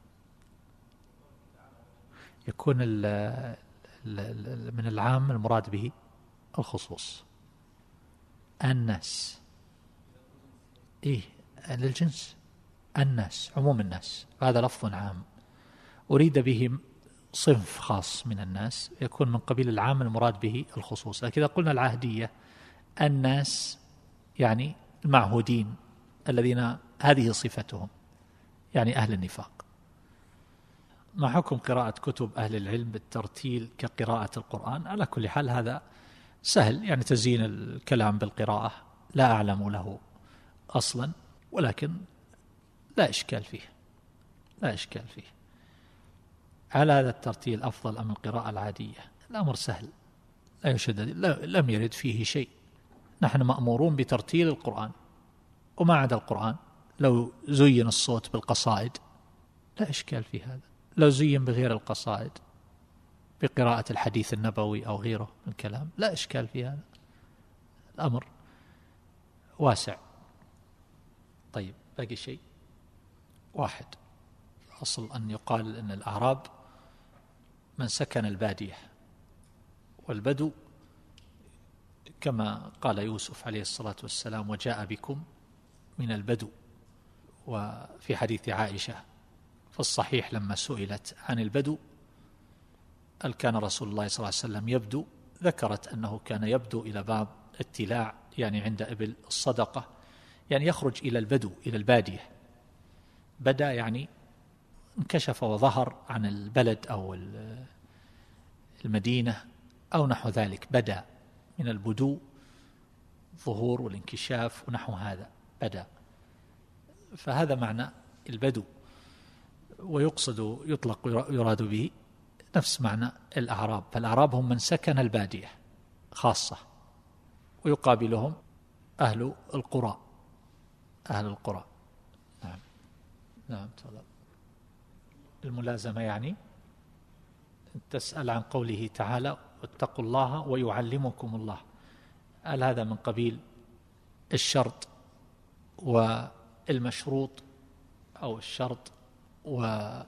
يكون ال ال من العام المراد به الخصوص. الناس إيه للجنس، الناس عموم الناس، هذا لفظ عام أريد به صنف خاص من الناس، يكون من قبيل العام المراد به الخصوص. لكن إذا قلنا العهدية الناس يعني المعهودين الذين هذه صفتهم، يعني أهل النفاق. ما حكم قراءة كتب أهل العلم بالترتيل كقراءة القرآن؟ على كل حال هذا سهل، يعني تزيين الكلام بالقراءة لا أعلم له أصلا، ولكن لا إشكال فيه، لا إشكال فيه. على هذا الترتيل أفضل أم القراءة العادية؟ الأمر سهل لا يشدد، لم يرد فيه شيء. نحن مأمورون بترتيل القرآن، وما عدا القرآن لو زين الصوت بالقصائد لا إشكال في هذا، لو زين بغير القصائد بقراءة الحديث النبوي أو غيره من كلام لا إشكال في هذا، الأمر واسع. طيب باقي شيء واحد، أصل أن يقال أن الأعراب من سكن البادية، والبدو كما قال يوسف عليه الصلاة والسلام وجاء بكم من البدو. وفي حديث عائشة في الصحيح لما سئلت عن البدو هل كان رسول الله صلى الله عليه وسلم يبدو، ذكرت أنه كان يبدو إلى بعض التلاع، يعني عند إبل الصدقة، يعني يخرج إلى البدو إلى البادية. بدأ يعني انكشف وظهر عن البلد أو المدينة أو نحو ذلك، بدأ من البدو ظهور والانكشاف ونحو هذا بدأ، فهذا معنى البدو. ويقصد يطلق يراد به نفس معنى الأعراب، فالأعراب هم من سكن البادية خاصة، ويقابلهم أهل القرى، أهل القرى. نعم نعم. الملازمة يعني تسأل عن قوله تعالى واتقوا الله ويعلمكم الله، هل هذا من قبيل الشرط والمشروط أو الشرط وأنه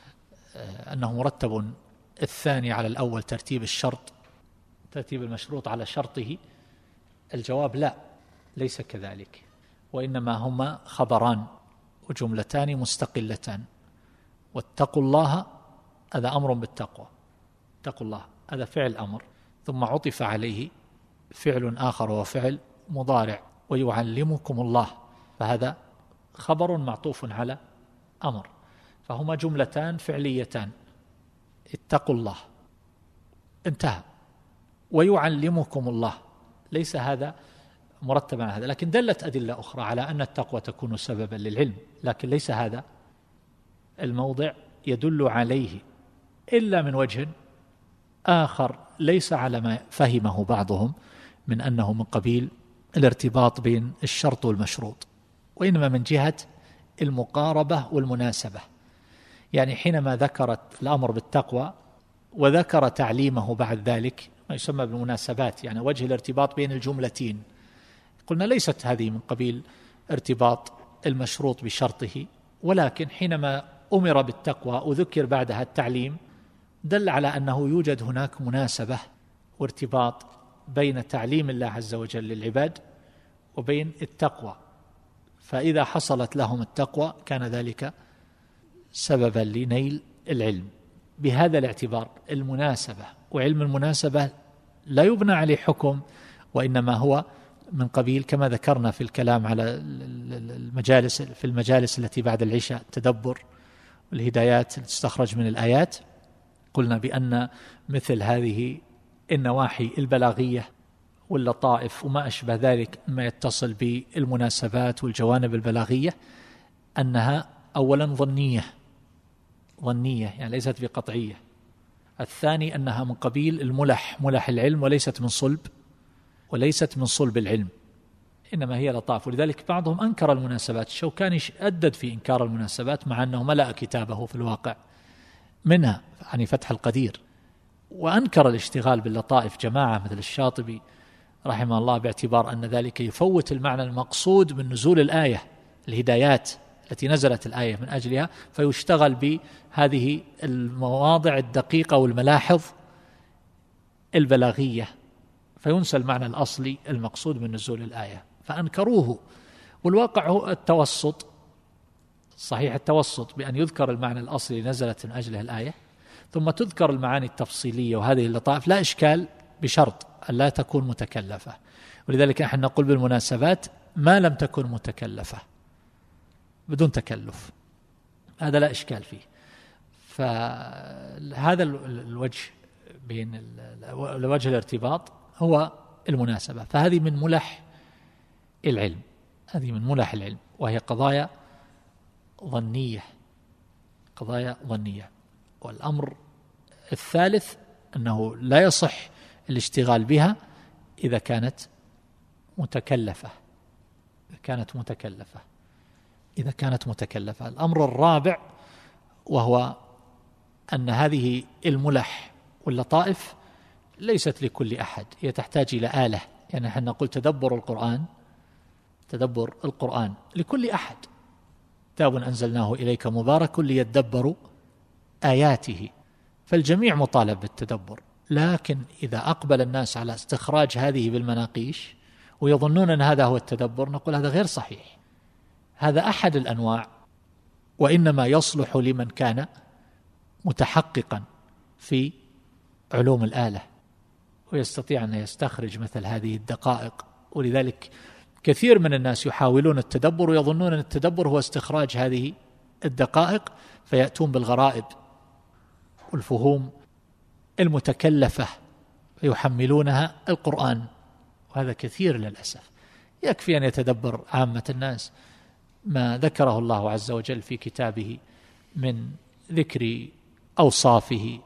مرتب الثاني على الأول ترتيب الشرط، ترتيب المشروط على شرطه؟ الجواب لا، ليس كذلك، وإنما هما خبران وجملتان مستقلتان. واتقوا الله هذا أمر بالتقوى، اتقوا الله هذا فعل أمر، ثم عطف عليه فعل آخر وفعل مضارع ويعلمكم الله، فهذا خبر معطوف على أمر، فهما جملتان فعليتان، اتقوا الله انتهى، ويعلمكم الله ليس هذا مرتبا على هذا. لكن دلت أدلة أخرى على أن التقوى تكون سببا للعلم، لكن ليس هذا الموضع يدل عليه إلا من وجه آخر ليس على ما فهمه بعضهم من أنه من قبيل الارتباط بين الشرط والمشروط، وإنما من جهة المقاربة والمناسبة. يعني حينما ذكرت الأمر بالتقوى وذكر تعليمه بعد ذلك، ما يسمى بالمناسبات، يعني وجه الارتباط بين الجملتين. قلنا ليست هذه من قبيل ارتباط المشروط بشرطه، ولكن حينما أمر بالتقوى وذكر بعدها التعليم دل على أنه يوجد هناك مناسبة وارتباط بين تعليم الله عز وجل للعباد وبين التقوى، فإذا حصلت لهم التقوى كان ذلك سببا لنيل العلم. بهذا الاعتبار المناسبة وعلم المناسبة لا يبنى عليه حكم، وإنما هو من قبيل كما ذكرنا في الكلام على المجالس في المجالس التي بعد العشاء، التدبر والهدايات تستخرج من الآيات. قلنا بأن مثل هذه النواحي البلاغية واللطائف وما أشبه ذلك ما يتصل بالمناسبات والجوانب البلاغية أنها أولا ظنية ظنية يعني ليست بقطعية. الثاني أنها من قبيل الملح، ملح العلم، وليست من صلب وليست من صلب العلم، إنما هي لطائف. ولذلك بعضهم أنكر المناسبات، الشوكاني أدد في إنكار المناسبات مع أنه ملأ كتابه في الواقع منها يعني فتح القدير، وأنكر الاشتغال باللطائف جماعة مثل الشاطبي رحمه الله، باعتبار أن ذلك يفوت المعنى المقصود من نزول الآية، الهدايات التي نزلت الآية من أجلها، فيشتغل بهذه المواضع الدقيقة والملاحظ البلاغية فينسى المعنى الأصلي المقصود من نزول الآية، فأنكروه. والواقع هو التوسط، صحيح التوسط بأن يذكر المعنى الأصلي نزلت من أجله الآية ثم تذكر المعاني التفصيلية وهذه اللطائف، لا إشكال بشرط أن لا تكون متكلفة. ولذلك نحن نقول بالمناسبات ما لم تكن متكلفة، بدون تكلف، هذا لا إشكال فيه. فهذا الوجه بين الوجه الارتباط هو المناسبة، فهذه من ملح العلم، هذه من ملح العلم، وهي قضايا ظنية، قضايا ظنية. والأمر الثالث أنه لا يصح الاشتغال بها إذا كانت متكلفة، إذا كانت متكلفة إذا كانت متكلفة. الأمر الرابع وهو أن هذه الملح واللطائف ليست لكل أحد، هي تحتاج إلى آلة. يعني نحن نقول تدبر القرآن، تدبر القرآن لكل أحد، كتاب أنزلناه إليك مبارك ليدبروا آياته، فالجميع مطالب بالتدبر. لكن إذا أقبل الناس على استخراج هذه بالمناقيش ويظنون أن هذا هو التدبر، نقول هذا غير صحيح، هذا أحد الأنواع، وإنما يصلح لمن كان متحققا في علوم الآلة ويستطيع أن يستخرج مثل هذه الدقائق. ولذلك كثير من الناس يحاولون التدبر ويظنون أن التدبر هو استخراج هذه الدقائق، فيأتون بالغرائب والفهوم المتكلفة فيحملونها القرآن، وهذا كثير للأسف. يكفي أن يتدبر عامة الناس ما ذكره الله عز وجل في كتابه من ذكر أوصافه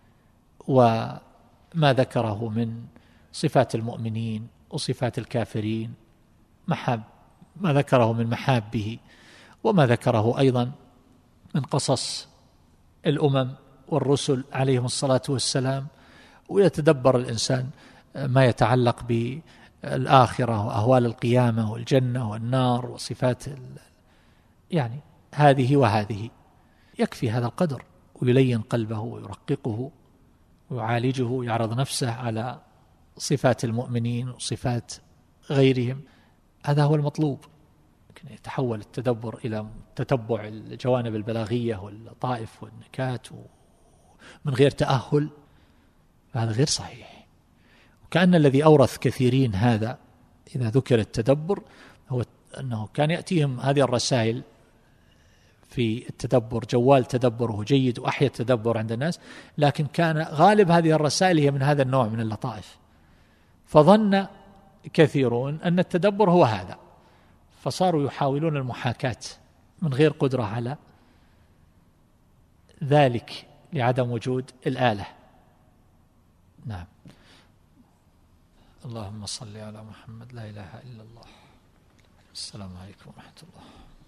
وما ذكره من صفات المؤمنين وصفات الكافرين، محاب ما ذكره من محابه وما ذكره أيضا من قصص الأمم والرسل عليهم الصلاة والسلام، ويتدبر الإنسان ما يتعلق بالآخرة وأهوال القيامة والجنة والنار وصفات يعني هذه وهذه، يكفي هذا القدر ويلين قلبه ويرققه ويعالجه ويعرض نفسه على صفات المؤمنين وصفات غيرهم. هذا هو المطلوب. يتحول التدبر إلى تتبع الجوانب البلاغية واللطائف والنكات من غير تأهل، فهذا غير صحيح. وكأن الذي أورث كثيرين هذا إذا ذكر التدبر هو أنه كان يأتيهم هذه الرسائل في التدبر، جوال تدبره جيد وأحيا التدبر عند الناس، لكن كان غالب هذه الرسائل هي من هذا النوع من اللطائف، فظن كثيرون أن التدبر هو هذا، فصاروا يحاولون المحاكاة من غير قدرة على ذلك لعدم وجود الآلة. نعم. اللهم صل على محمد. لا إله إلا الله. السلام عليكم ورحمة الله.